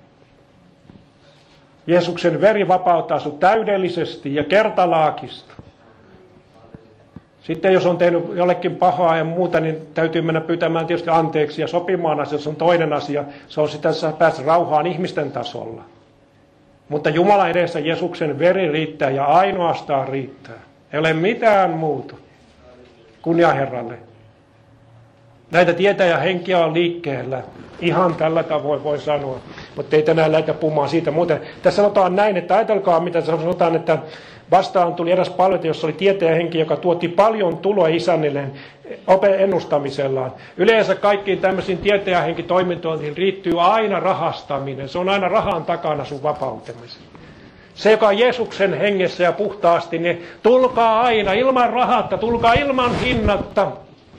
Jeesuksen veri vapauttaa sut täydellisesti ja kertalaakista. Sitten jos on tehnyt jollekin pahaa ja muuta, niin täytyy mennä pyytämään tietysti anteeksi ja sopimaan asia. Se on toinen asia. Se on sitä, että päästä rauhaan ihmisten tasolla. Mutta Jumalan edessä Jeesuksen veri riittää ja ainoastaan riittää. Ei ole mitään muuta. Kunnia Herralle. Näitä tietäjähenkiä on liikkeellä. Ihan tällä tavoin voi sanoa. mutta ei tänään lähdetä puhumaan siitä muuten. Tässä sanotaan näin, että ajatelkaa mitä sanotaan, että vastaan tuli eräs palvelija, jossa oli tietäjähenki, joka tuotti paljon tuloa isännilleen ennustamisellaan. Yleensä kaikkiin tämmöisiin tietäjähenkitoimintoihin riittyy aina rahastaminen. Se on aina rahan takana sun vapautumisen. Se, joka on Jeesuksen hengessä ja puhtaasti, niin tulkaa aina ilman rahatta, tulkaa ilman hinnatta.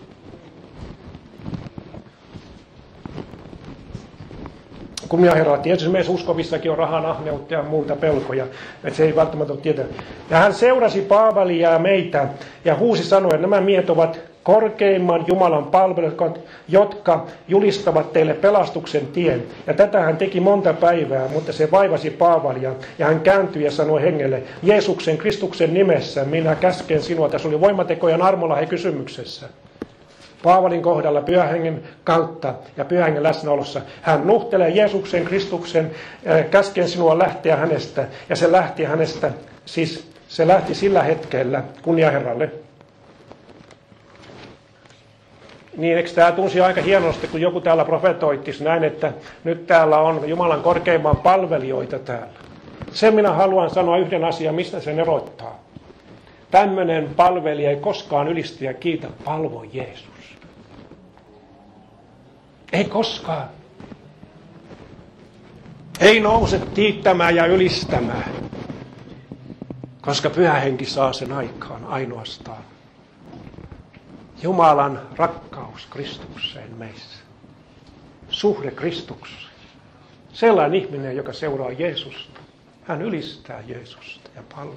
Kunnia Herra, tietysti meissä uskovissakin on rahan ahneutta ja muuta pelkoja, että se ei välttämättä ole tietää. Ja hän seurasi Paavalia ja meitä ja huusi sanoen, että nämä miehet ovat korkeimman Jumalan palvelijat, jotka julistavat teille pelastuksen tien. Ja tätä hän teki monta päivää, mutta se vaivasi Paavalia. Ja hän kääntyi ja sanoi hengelle, Jeesuksen Kristuksen nimessä minä käsken sinua. Tässä oli voimatekojen armolla he kysymyksessä. Paavalin kohdalla pyhähengen kautta ja pyhähengen läsnäolossa. Hän nuhtelee Jeesuksen Kristuksen, käsken sinua lähteä hänestä. Ja se lähti hänestä, siis se lähti sillä hetkellä, kunnia Herralle. Niin, eikö tämä tunsi aika hienosti, kun joku täällä profetoittisi näin, että nyt täällä on Jumalan korkeimman palvelijoita täällä. Sen minä haluan sanoa yhden asian, mistä sen erottaa. Tämmöinen palvelija ei koskaan ylistä ja kiitä, palvo Jeesus. Ei koskaan. Ei nouse kiittämään ja ylistämään, koska Pyhä Henki saa sen aikaan ainoastaan. Jumalan rakkaus Kristukseen meissä. Suhde Kristukseen. Sellainen ihminen, joka seuraa Jeesusta. Hän ylistää Jeesusta ja palvelee.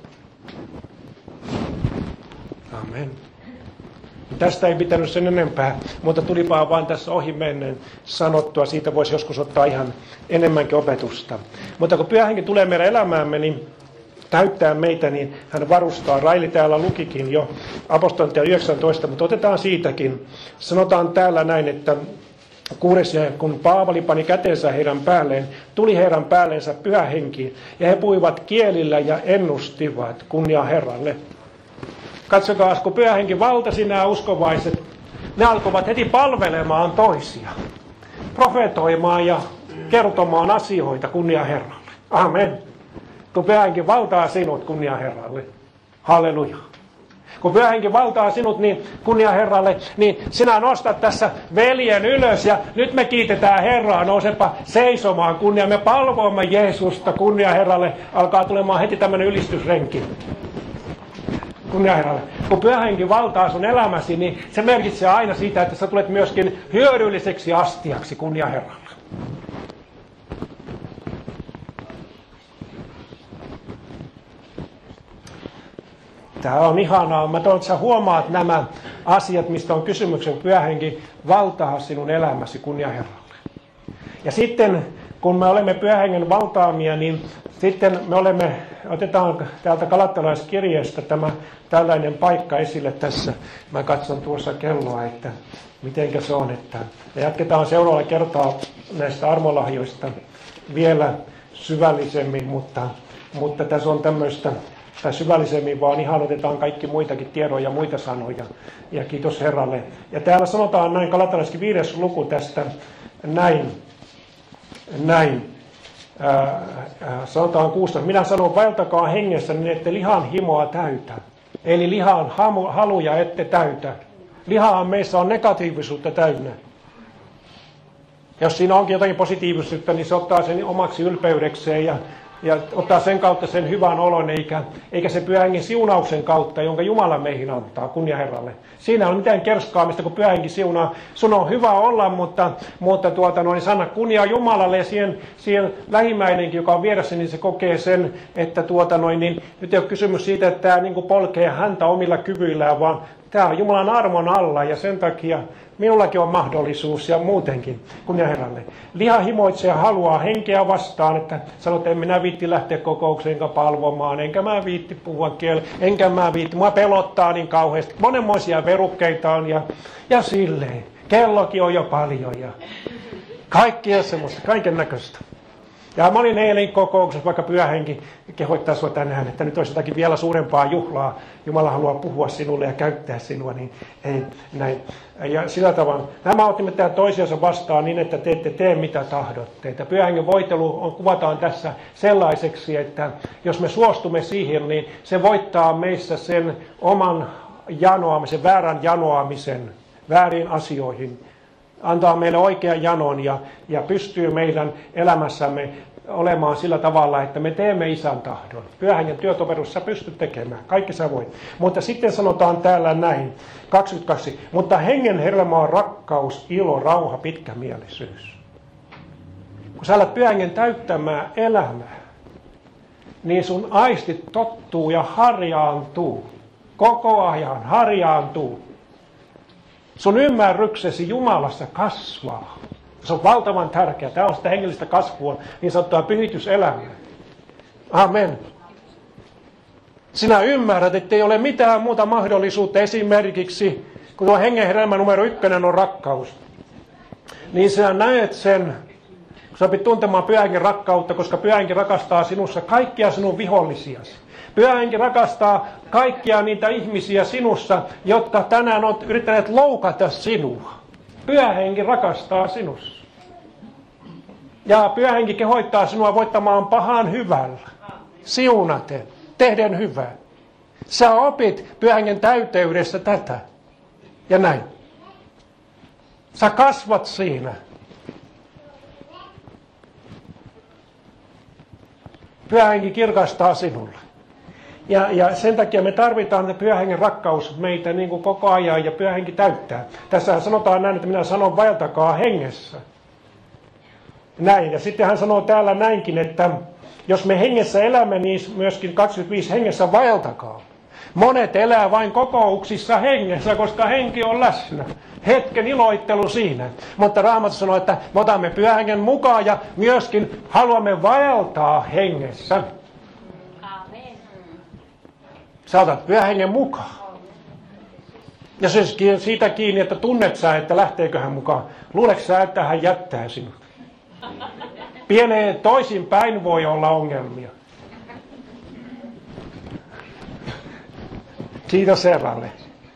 Amen. Tästä ei pitänyt sen enempää, mutta tulipa vaan tässä ohi menneen sanottua. Siitä voisi joskus ottaa ihan enemmänkin opetusta. Mutta kun Pyhä Henki tulee meidän elämäämme, niin täyttää meitä, niin hän varustaa. Raili täällä lukikin jo apostolien yhdeksäntoista, mutta otetaan siitäkin. Sanotaan täällä näin, että kuudes ja kun Paavali pani kätensä heidän päälleen, tuli heidän päälleensä Pyhä Henki, ja he puhuivat kielillä ja ennustivat kunnia Herralle. Katsokaa, kun Pyhä Henki valtasi nämä uskovaiset, ne alkoivat heti palvelemaan toisia, profetoimaan ja kertomaan asioita kunnia Herralle. Amen. Kun Pyhä Henki valtaa sinut kunnia Herralle. Halleluja. Kun Pyhä Henki valtaa sinut niin kunnia Herralle, niin sinä nostat tässä veljen ylös ja nyt me kiitetään Herraa, nousepa seisomaan kunnia. Me palvomme Jeesusta kunnia Herralle. Alkaa tulemaan heti tämmöinen ylistysrenki. Kunnia Herralle. Kun Pyhä Henki valtaa sun elämäsi, niin se merkitsee aina sitä, että sä tulet myöskin hyödylliseksi astiaksi kunnia Herralle. Tämä on ihanaa. Mä toivon, että sä huomaat nämä asiat, mistä on kysymyksen. Pyhä Henki valtaa sinun elämäsi kunnia Herralle. Ja sitten, kun me olemme Pyhän Hengen valtaamia, niin sitten me olemme, otetaan täältä Galattalaiskirjeestä tämä tällainen paikka esille tässä. Mä katson tuossa kelloa, että mitenkä se on. Että me jatketaan seuraavalla kertaa näistä armolahjoista vielä syvällisemmin, mutta, mutta tässä on tämmöistä, tai syvällisemmin, vaan ihan otetaan kaikki muitakin tiedoja ja muita sanoja. Ja kiitos Herralle. Ja täällä sanotaan näin, Galattalaiskirje viides luku tästä, näin, näin. Ää, ää, sanotaan kuusitoista. Minä sanon, vaeltakaa hengessä, niin ette lihan himoa täytä. Eli lihan hamu, haluja ette täytä. Lihahan meissä on negatiivisuutta täynnä. Jos siinä onkin jotakin positiivisuutta, niin se ottaa sen omaksi ylpeydekseen ja, ja ottaa sen kautta sen hyvän olon, eikä, eikä se Pyhän Hengen siunauksen kautta, jonka Jumala meihin antaa, kunnia Herralle. Siinä on mitään kerskaamista, kun Pyhä Henki siunaa. Sun on hyvä olla, mutta, mutta tuota, noin, sanna kunnia Jumalalle ja siihen, siihen lähimmäinenkin, joka on vieressä, niin se kokee sen, että tuota, noin, niin, nyt ei ole kysymys siitä, että tämä niin kuin polkee häntä omilla kyvyillään, vaan tämä on Jumalan armon alla ja sen takia minullakin on mahdollisuus ja muutenkin, kunnia Herralle. Liha himoitsee ja haluaa henkeä vastaan, että sanot, että en minä viitti lähteä kokoukseen enkä palvomaan, enkä mä viitti puhua kielellä, enkä mä viitti, mua pelottaa niin kauheasti. Monenmoisia verukkeita on ja, ja silleen. Kellokin on jo paljon ja kaikkia semmoista, kaiken näköistä. Ja mä olin eilen kokouksessa, vaikka Pyhä Henki kehottaa sinua tänään, että nyt olisi jotakin vielä suurempaa juhlaa. Jumala haluaa puhua sinulle ja käyttää sinua, niin ei näin. Ja sillä tavalla, nämä otimme tämän toisiansa vastaan niin, että te ette tee mitä tahdotte. Että Pyhän Hengen voitelu on, kuvataan tässä sellaiseksi, että jos me suostumme siihen, niin se voittaa meissä sen oman janoamisen, väärän janoamisen, väärin asioihin. Antaa meille oikean janon ja, ja pystyy meidän elämässämme olemaan sillä tavalla, että me teemme Isän tahdon. Pyhän Hengen työtoveruus sä pystyt tekemään. Kaikki sä voit. Mutta sitten sanotaan täällä näin. kaksikymmentäkaksi. Mutta hengen helma on rakkaus, ilo, rauha, pitkämielisyys. Kun sä alat Pyhän Hengen täyttämään elämää, niin sun aistit tottuu ja harjaantuu. Koko ajan harjaantuu. Sun ymmärryksesi Jumalassa kasvaa. Se on valtavan tärkeää. Tämä on sitä hengellistä kasvua, niin sanottua pyhityselämää. Amen. Sinä ymmärrät, että ei ole mitään muuta mahdollisuutta esimerkiksi, kun tuo hengen hedelmä numero ykkönen on rakkaus. Niin sinä näet sen, kun sä opit tuntemaan Pyhän Hengen rakkautta, koska Pyhä Henki rakastaa sinussa kaikkia sinun vihollisiasi. Pyhä Henki rakastaa kaikkia niitä ihmisiä sinussa, jotka tänään olet yrittäneet loukata sinua. Pyhä Henki rakastaa sinussa. Ja Pyhä Henki kehoittaa sinua voittamaan pahan hyvällä. Siunaten, tehden hyvää. Sä opit Pyhän Hengen täyteydessä tätä. Ja näin. Sä kasvat siinä. Pyhä Henki kirkastaa sinulle. Ja, ja sen takia me tarvitaan Pyhän Hengen rakkaus meitä niin kuin koko ajan ja Pyhä Henki täyttää. Tässä sanotaan näin, että minä sanon vaeltakaa hengessä. Näin. Ja sitten hän sanoo täällä näinkin, että jos me hengessä elämme, niin myöskin kaksikymmentäviisi hengessä vaeltakaa. Monet elää vain kokouksissa hengessä, koska henki on läsnä. Hetken iloittelu siinä. Mutta Raamattu sanoo, että me otamme Pyhän Hengen mukaan ja myöskin haluamme vaeltaa hengessä. Sä otat Pyhän Hengen mukaan. Ja se on siitä kiinni, että tunnet sä, että lähteekö hän mukaan. Luuleeko sä, että hän jättää sinut? Pieneen toisinpäin voi olla ongelmia. Kiitos Herralle.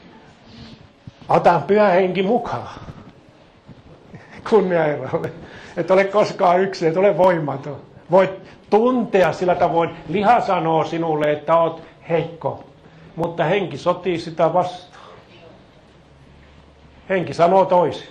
Otan Pyhä Henki mukaan. Kunnia Herralle. Et ole koskaan yksin, et ole voimaton. Voit tuntea sillä tavoin. Liha sanoo sinulle, että oot heikko. Mutta henki sotii sitä vastaan. Henki sanoo toisin.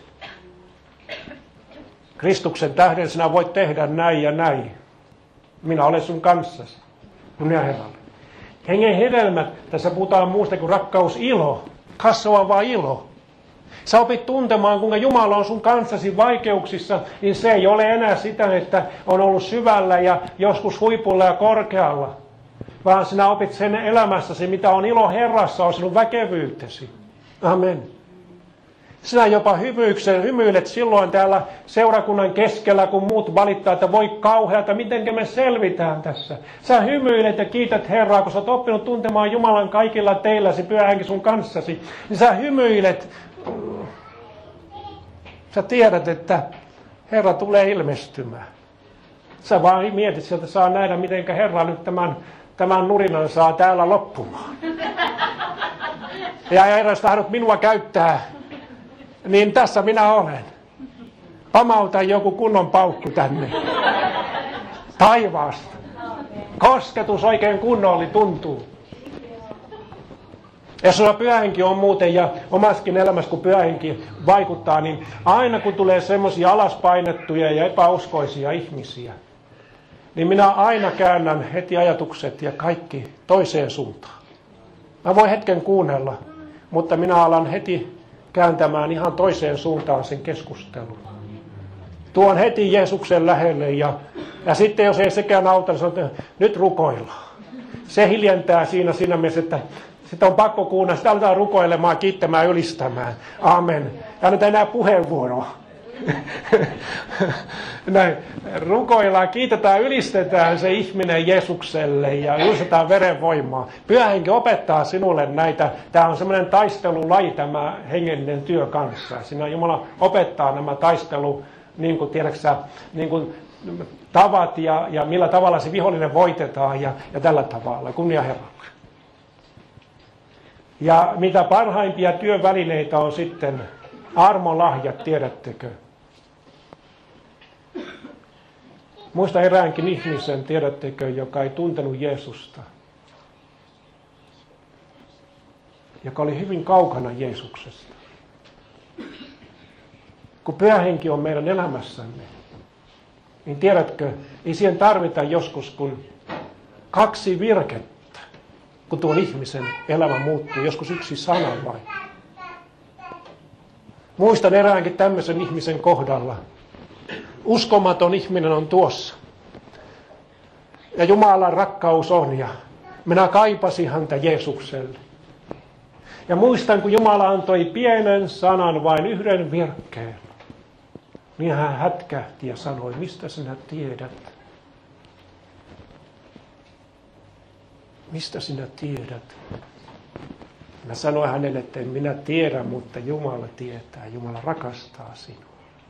Kristuksen tähden sinä voit tehdä näin ja näin. Minä olen sun kanssasi. Kunnia Herralle. Hengen hedelmät, tässä puhutaan muusta kuin rakkaus, ilo. Kasvava ilo. Sä opit tuntemaan, kuinka Jumala on sun kanssasi vaikeuksissa, niin se ei ole enää sitä, että on ollut syvällä ja joskus huipulla ja korkealla. Vaan sinä opit sen elämässäsi, mitä on ilo Herrassa, on sinun väkevyytesi. Amen. Sinä jopa hymyyksen, hymyilet silloin täällä seurakunnan keskellä, kun muut valittaa, että voi kauheata, miten me selvitään tässä. Sä hymyilet ja kiität Herraa, kun sä oot oppinut tuntemaan Jumalan kaikilla teilläsi, Pyhä Henki sun kanssasi. Niin sä hymyilet. Sä tiedät, että Herra tulee ilmestymään. Sä vaan mietit sieltä, saa nähdä, miten Herra nyt tämän, tämän nurinan saa täällä loppumaan. Ja Herra, jos tahdot minua käyttää, niin tässä minä olen. Pamauta joku kunnon paukku tänne. Taivaasta. Kosketus oikein kunnolla tuntuu. Ja sulla Pyhä Henki on muuten, ja omassakin elämässä, kun Pyhä Henki vaikuttaa, niin aina kun tulee semmoisia alaspainettuja ja epäuskoisia ihmisiä, niin minä aina käännän heti ajatukset ja kaikki toiseen suuntaan. Mä voin hetken kuunnella, mutta minä alan heti kääntämään ihan toiseen suuntaan sen keskustelun. Tuon heti Jeesuksen lähelle ja, ja sitten jos ei sekään auta, niin sanon, että nyt rukoillaan. Se hiljentää siinä siinä mielessä, että sitä on pakko kuunnella, sitä aletaan rukoilemaan, kiittämään, ylistämään. Amen. Ja nyt enää puheenvuoroa. Näin. Rukoillaan, kiitetään, ylistetään se ihminen Jeesukselle ja ylistetään verenvoimaa. Pyhä Henki opettaa sinulle näitä. Tämä on semmoinen taistelulaji, tämä hengellinen työ kanssa. Siinä Jumala opettaa nämä taistelu, niin kuin tiedätkö, niin kuin tavat ja, ja millä tavalla se vihollinen voitetaan ja, ja tällä tavalla. Kunnia Herralle. Ja mitä parhaimpia työvälineitä on sitten armon lahjat, tiedättekö? Muista eräänkin ihmisen, tiedättekö, joka ei tuntenut Jeesusta. Joka oli hyvin kaukana Jeesuksesta. Kun Pyhä Henki on meidän elämässämme, niin tiedätkö, ei siihen tarvita joskus kuin kaksi virkettä, kun tuon ihmisen elämä muuttuu. Joskus yksi sana vain. Muistan eräänkin tämmöisen ihmisen kohdalla. Uskomaton ihminen on tuossa. Ja Jumalan rakkaus on ja minä kaipasin häntä Jeesukselle. Ja muistan, kun Jumala antoi pienen sanan, vain yhden virkkeen. Niin hän hätkähti ja sanoi, mistä sinä tiedät? Mistä sinä tiedät? Mä sanoin hänelle, että en minä tiedä, mutta Jumala tietää. Jumala rakastaa sinua.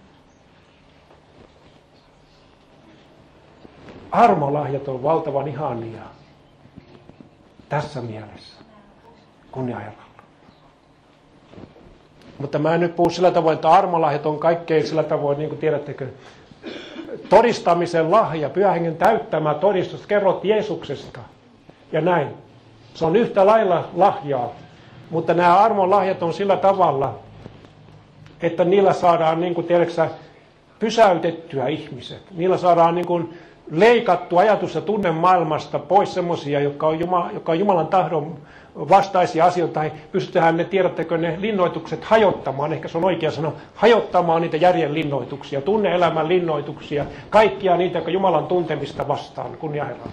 Armolahjat on valtavan ihania tässä mielessä. Kunnia Herralle. Mutta mä en nyt puhu sillä tavoin, että armolahjat on kaikkein sillä tavoin, niin kuin tiedättekö, todistamisen lahja, Pyhän Hengen täyttämä todistus, kerrot Jeesuksesta ja näin. Se on yhtä lailla lahjaa, mutta nämä armolahjat on sillä tavalla, että niillä saadaan, niin kuin tiedätkö, pysäytettyä ihmiset. Niillä saadaan niin kuin leikattu ajatus ja tunne maailmasta pois semmoisia, jotka on, Jumala, jotka on Jumalan tahdon vastaisia asioita, tai pystytään ne, tiedättekö, ne linnoitukset hajottamaan, ehkä se on oikea sana, hajottamaan niitä järjen linnoituksia, tunne-elämän linnoituksia, kaikkia niitä, jotka Jumalan tuntemista vastaan. Kunnia Herralle.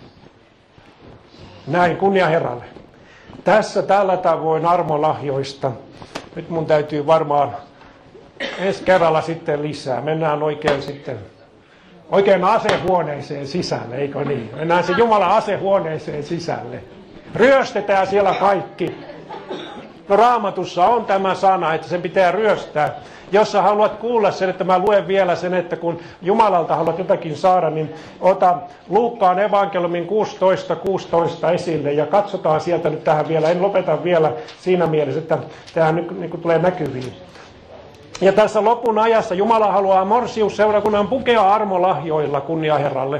Näin, kunnia Herralle. Tässä tällä tavoin armolahjoista. Nyt mun täytyy varmaan ensi kerralla sitten lisää. Mennään oikein sitten oikein asehuoneeseen sisälle, eikö niin? Mennään se Jumalan asehuoneeseen sisälle. Ryöstetään siellä kaikki. No Raamatussa on tämä sana, että sen pitää ryöstää. Jos sä haluat kuulla sen, että mä luen vielä sen, että kun Jumalalta haluat jotakin saada, niin ota Luukkaan evankeliumin kuusitoista kuusitoista esille ja katsotaan sieltä nyt tähän vielä. En lopeta vielä siinä mielessä, että tämä nyt niin kuin tulee näkyviin. Ja tässä lopun ajassa Jumala haluaa morsiusseurakunnan pukea armolahjoilla, kunnia Herralle.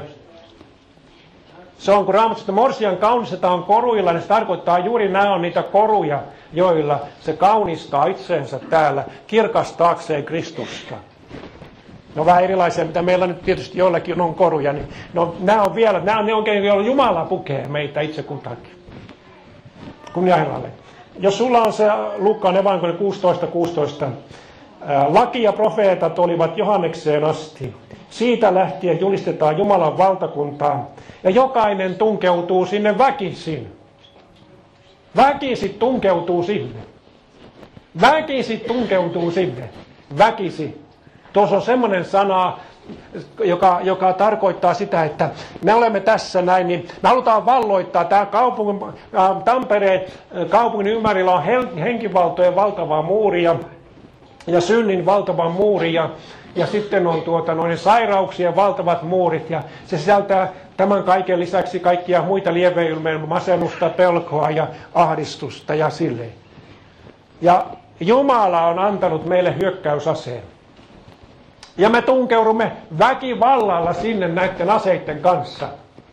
Se on, kun Raamatussa, että morsian kaunistetaan koruilla, niin se tarkoittaa juuri nämä on niitä koruja, joilla se kaunistaa itsensä täällä kirkastaakseen Kristusta. No vähän erilaisia, mitä meillä nyt tietysti joillakin on koruja, niin no, nämä on vielä, nämä on ne oikein, joilla Jumala pukee meitä itse kutakin. Kunnia Herralle. Jos sulla on se Luukkaan evankeliumi kuusitoista kuusitoista, laki ja profeetat olivat Johannekseen asti. Siitä lähtien julistetaan Jumalan valtakuntaa. Ja jokainen tunkeutuu sinne väkisin. Väkisi tunkeutuu sinne. Väkisi tunkeutuu sinne. Väkisi. Tuossa on semmoinen sana, joka, joka tarkoittaa sitä, että me olemme tässä näin, niin me halutaan valloittaa. Tämä kaupungin, äh, Tampereen kaupungin ympärillä on henkivaltojen valtava muuri ja, ja synnin valtava muuri ja, ja sitten on tuota, noin sairauksien valtavat muurit ja se sisältää tämän kaiken lisäksi kaikkia muita lieveilmiöitä, masennusta, pelkoa ja ahdistusta ja silleen. Ja Jumala on antanut meille hyökkäysaseen. Ja me tunkeudumme väkivallalla sinne näiden aseiden kanssa.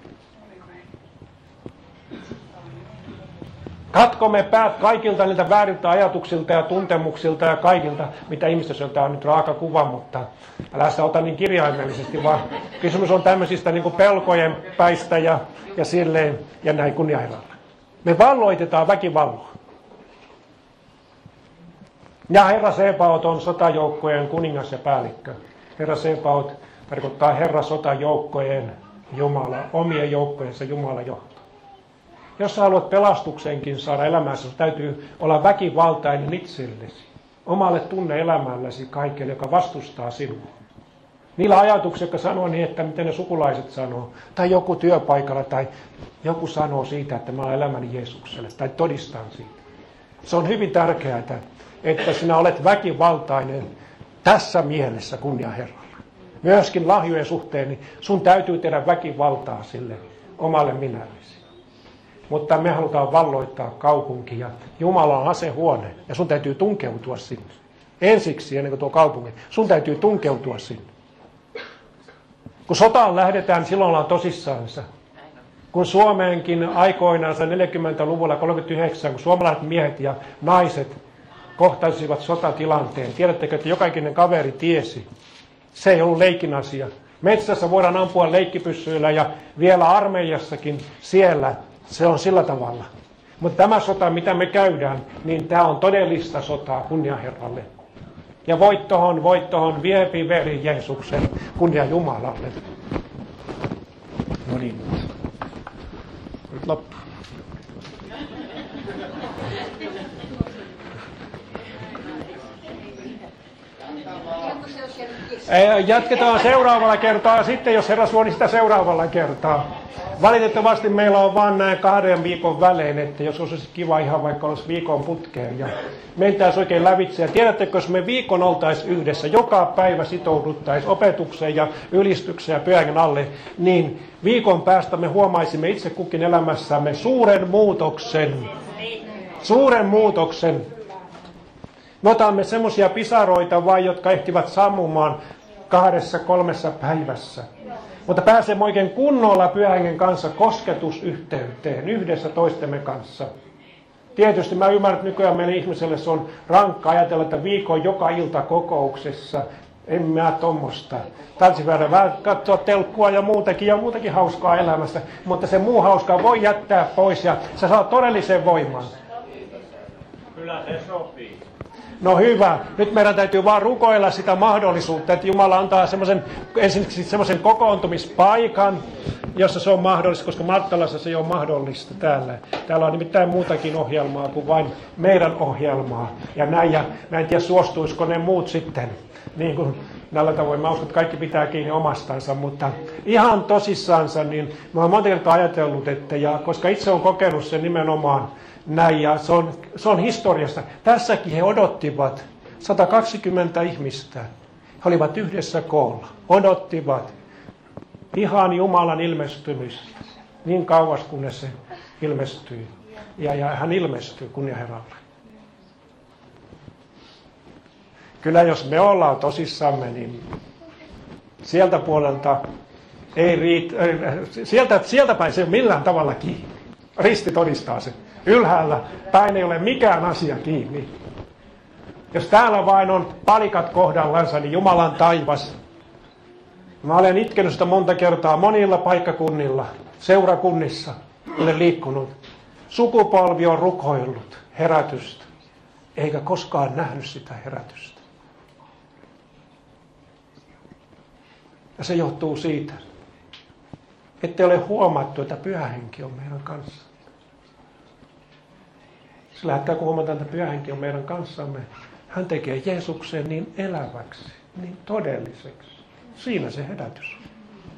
Katkomme päät kaikilta niiltä vääriltä ajatuksilta ja tuntemuksilta ja kaikilta, mitä ihmisessä on. Tämä on nyt raaka kuva, mutta älä sitä ota niin kirjaimellisesti, vaan kysymys on tämmöisistä niin kuin pelkojen päistä ja, ja silleen ja näin kunnia Herralle. Me valloitetaan väkivallaa. Ja Herra Sebaot on sotajoukkojen kuningas ja päällikkö. Herra Sebaot tarkoittaa Herra sotajoukkojen Jumala, omien joukkojensa Jumala johto. Jos sä haluat pelastuksenkin saada elämässä, täytyy olla väkivaltainen itsellesi, omalle tunne-elämälläsi kaikille, joka vastustaa sinua. Niillä ajatuksilla, jotka sanoo niin, että miten ne sukulaiset sanoo, tai joku työpaikalla, tai joku sanoo siitä, että mä olen elämäni Jeesukselle, tai todistan siitä. Se on hyvin tärkeää, että, että sinä olet väkivaltainen tässä mielessä, kunnia Herralle. myöskin lahjojen suhteen, niin sun täytyy tehdä väkivaltaa sille omalle minällesi. Mutta me halutaan valloittaa kaupunkia. Jumala on asehuone ja sun täytyy tunkeutua sinne. Ensiksi ennen kuin tuo kaupunki. Sun täytyy tunkeutua sinne. Kun sotaan lähdetään, silloin ollaan tosissaansa. Kun Suomeenkin aikoinaan neljäkymmentäluvulla kolmekymmentäyhdeksän, kun suomalaiset miehet ja naiset kohtasivat sotatilanteen. Tiedättekö, että jokainen kaveri tiesi. Se ei ollut leikin asia. Metsässä voidaan ampua leikkipyssyillä ja vielä armeijassakin siellä se on sillä tavalla. Mutta tämä sota, mitä me käydään, niin tämä on todellista sotaa kunnia Herralle. Ja voittohon, voittohon, viepi veri Jeesuksen kunnia Jumalalle. No niin, nyt loppu. Jatketaan seuraavalla kertaa sitten, jos Herra suo, niin sitä seuraavalla kertaa. Valitettavasti meillä on vain näin kahden viikon välein, että jos olisi kiva ihan vaikka olisi viikon putkeen ja mentäisiin oikein lävitse. Ja tiedättekö, jos me viikon oltaisiin yhdessä, joka päivä sitouduttaisiin opetukseen ja ylistykseen ja pyhän alle, niin viikon päästä me huomaisimme itse kukin elämässämme suuren muutoksen. Suuren muutoksen. Me otamme semmoisia pisaroita vain, jotka ehtivät sammumaan kahdessa kolmessa päivässä. Mutta pääsemme oikein kunnolla Pyhän Hengen kanssa kosketusyhteyteen yhdessä toistemme kanssa. Tietysti mä ymmärrän, että nykyään meille ihmiselle se on rankka ajatella, että viikon joka ilta kokouksessa. En mä tommosta. Taisi vähän katsoa telkkua ja muutakin ja muutakin hauskaa elämästä. Mutta se muu hauskaa voi jättää pois ja sä saat todellisen voiman. Kyllä se sopii. No hyvä. Nyt meidän täytyy vaan rukoilla sitä mahdollisuutta, että Jumala antaa semmoisen, ensinnäkin semmoisen kokoontumispaikan, jossa se on mahdollista, koska Marttalassa se ei ole mahdollista täällä. Täällä on nimittäin muutakin ohjelmaa kuin vain meidän ohjelmaa. Ja näin, ja mä en tiedä suostuisiko ne muut sitten. Niin kuin näillä tavoin. Mä uskon, että kaikki pitää kiinni omastansa, mutta ihan tosissaansa, niin mä oon monta kertaa ajatellut, että ja, koska itse on kokenut sen nimenomaan, näin, ja se on, se on historiasta. Tässäkin he odottivat sata kaksikymmentä ihmistä. He olivat yhdessä koolla. Odottivat ihan Jumalan ilmestymistä niin kauas, kunnes se ilmestyi. Ja, ja hän ilmestyi kunnia Herralle. Kyllä jos me ollaan tosissamme, niin sieltä puolelta ei riitä, sieltä, sieltä päin se ei ole millään tavalla kiinni. Risti todistaa sen. Ylhäällä päin ei ole mikään asia kiinni. Jos täällä vain on palikat kohdallansa, niin Jumalan taivas. Mä olen itkenyt sitä monta kertaa monilla paikkakunnilla, seurakunnissa. Olen liikkunut. Sukupolvi on rukoillut herätystä, eikä koskaan nähnyt sitä herätystä. Ja se johtuu siitä, ettei ole huomattu, että Pyhä Henki on meidän kanssa. Sillä hetkellä, kun huomataan, että Pyhä Henki on meidän kanssamme, hän tekee Jeesuksen niin eläväksi, niin todelliseksi. Siinä se herätys on.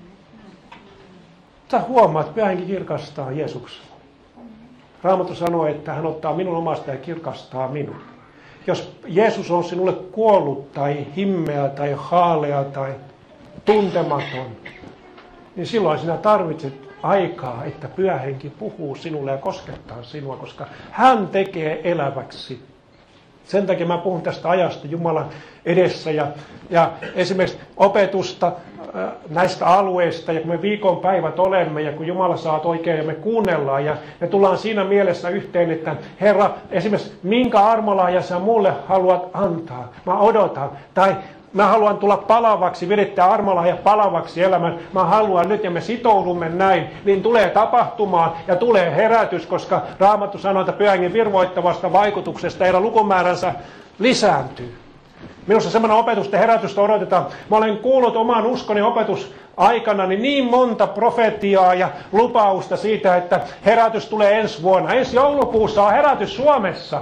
Sä huomaat, että Pyhä Henki kirkastaa Jeesuksen. Raamattu sanoo, että hän ottaa minun omasta ja kirkastaa minun. Jos Jeesus on sinulle kuollut tai himmeä tai haalea tai tuntematon, niin silloin sinä tarvitset aikaa, että Pyhä Henki puhuu sinulle ja koskettaa sinua, koska hän tekee eläväksi. Sen takia mä puhun tästä ajasta Jumalan edessä ja, ja esimerkiksi opetusta äh, näistä alueista, ja kun me viikon päivät olemme ja kun Jumala saat oikein ja me kuunnellaan ja me tullaan siinä mielessä yhteen, että Herra, esimerkiksi minkä armolahja sä mulle haluat antaa, mä odotan, tai mä haluan tulla palavaksi, virittää armolahja palavaksi elämän. Mä haluan nyt ja me sitoudumme näin. Niin tulee tapahtumaan ja tulee herätys, koska Raamattu sanoo, että Pyhän Hengen virvoittavasta vaikutuksesta heidän lukumääränsä lisääntyy. Minusta semmoinen opetusta herätystä odotetaan. Mä olen kuullut oman uskoni opetusaikana niin, niin monta profetiaa ja lupausta siitä, että herätys tulee ensi vuonna. Ensi joulukuussa on herätys Suomessa.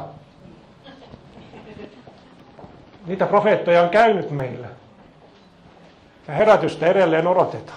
Niitä profeettoja on käynyt meillä. Ja herätystä edelleen odotetaan.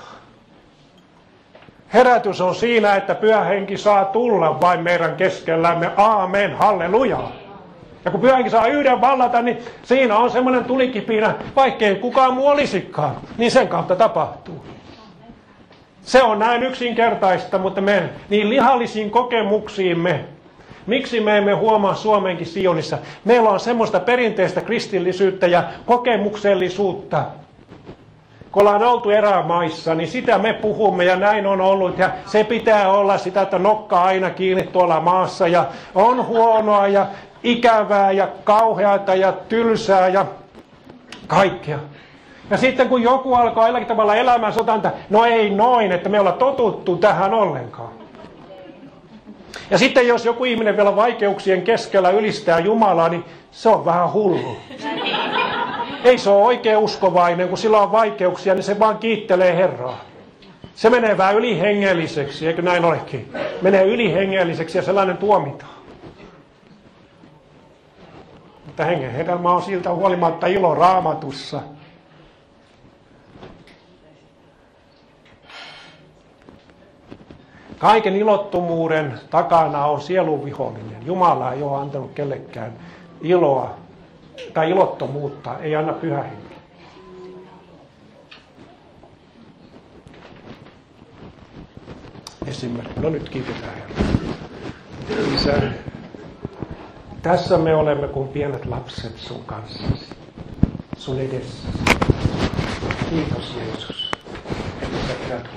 Herätys on siinä, että Pyhä Henki saa tulla vain meidän keskellämme. Aamen, halleluja. Ja kun pyhänkin saa yhden vallata, niin siinä on semmoinen tulikipinä, vaikkei kukaan muu olisikaan, niin sen kautta tapahtuu. Se on näin yksinkertaista, mutta me niin lihallisiin kokemuksiimme, miksi me emme huomaa Suomenkin Sionissa? Meillä on semmoista perinteistä kristillisyyttä ja kokemuksellisuutta. Kun ollaan oltu erämaissa, niin sitä me puhumme ja näin on ollut. Ja se pitää olla sitä, että nokka aina kiinni tuolla maassa ja on huonoa ja ikävää ja kauheata ja tylsää ja kaikkea. Ja sitten kun joku alkaa jollakin tavalla elämään, sanotaan, että no ei noin, että me ollaan totuttu tähän ollenkaan. Ja sitten jos joku ihminen vielä vaikeuksien keskellä ylistää Jumalaa, niin se on vähän hullu. Ei se ole oikein uskovainen, kun sillä on vaikeuksia, niin se vaan kiittelee Herraa. Se menee vähän ylihengelliseksi, eikö näin olekin? Menee ylihengelliseksi ja sellainen tuomitaan. Mutta hengen hedelmä on siltä huolimatta ilo Raamatussa. Kaiken ilottomuuden takana on sielun vihollinen. Jumala ei ole antanut kellekään iloa tai ilottomuutta, ei anna Pyhä Henki. Esimerkiksi, no nyt kiitetään Herra. Isä, tässä me olemme kuin pienet lapset sun kanssasi, sun edessäsi. Kiitos Jeesus, että sä pidät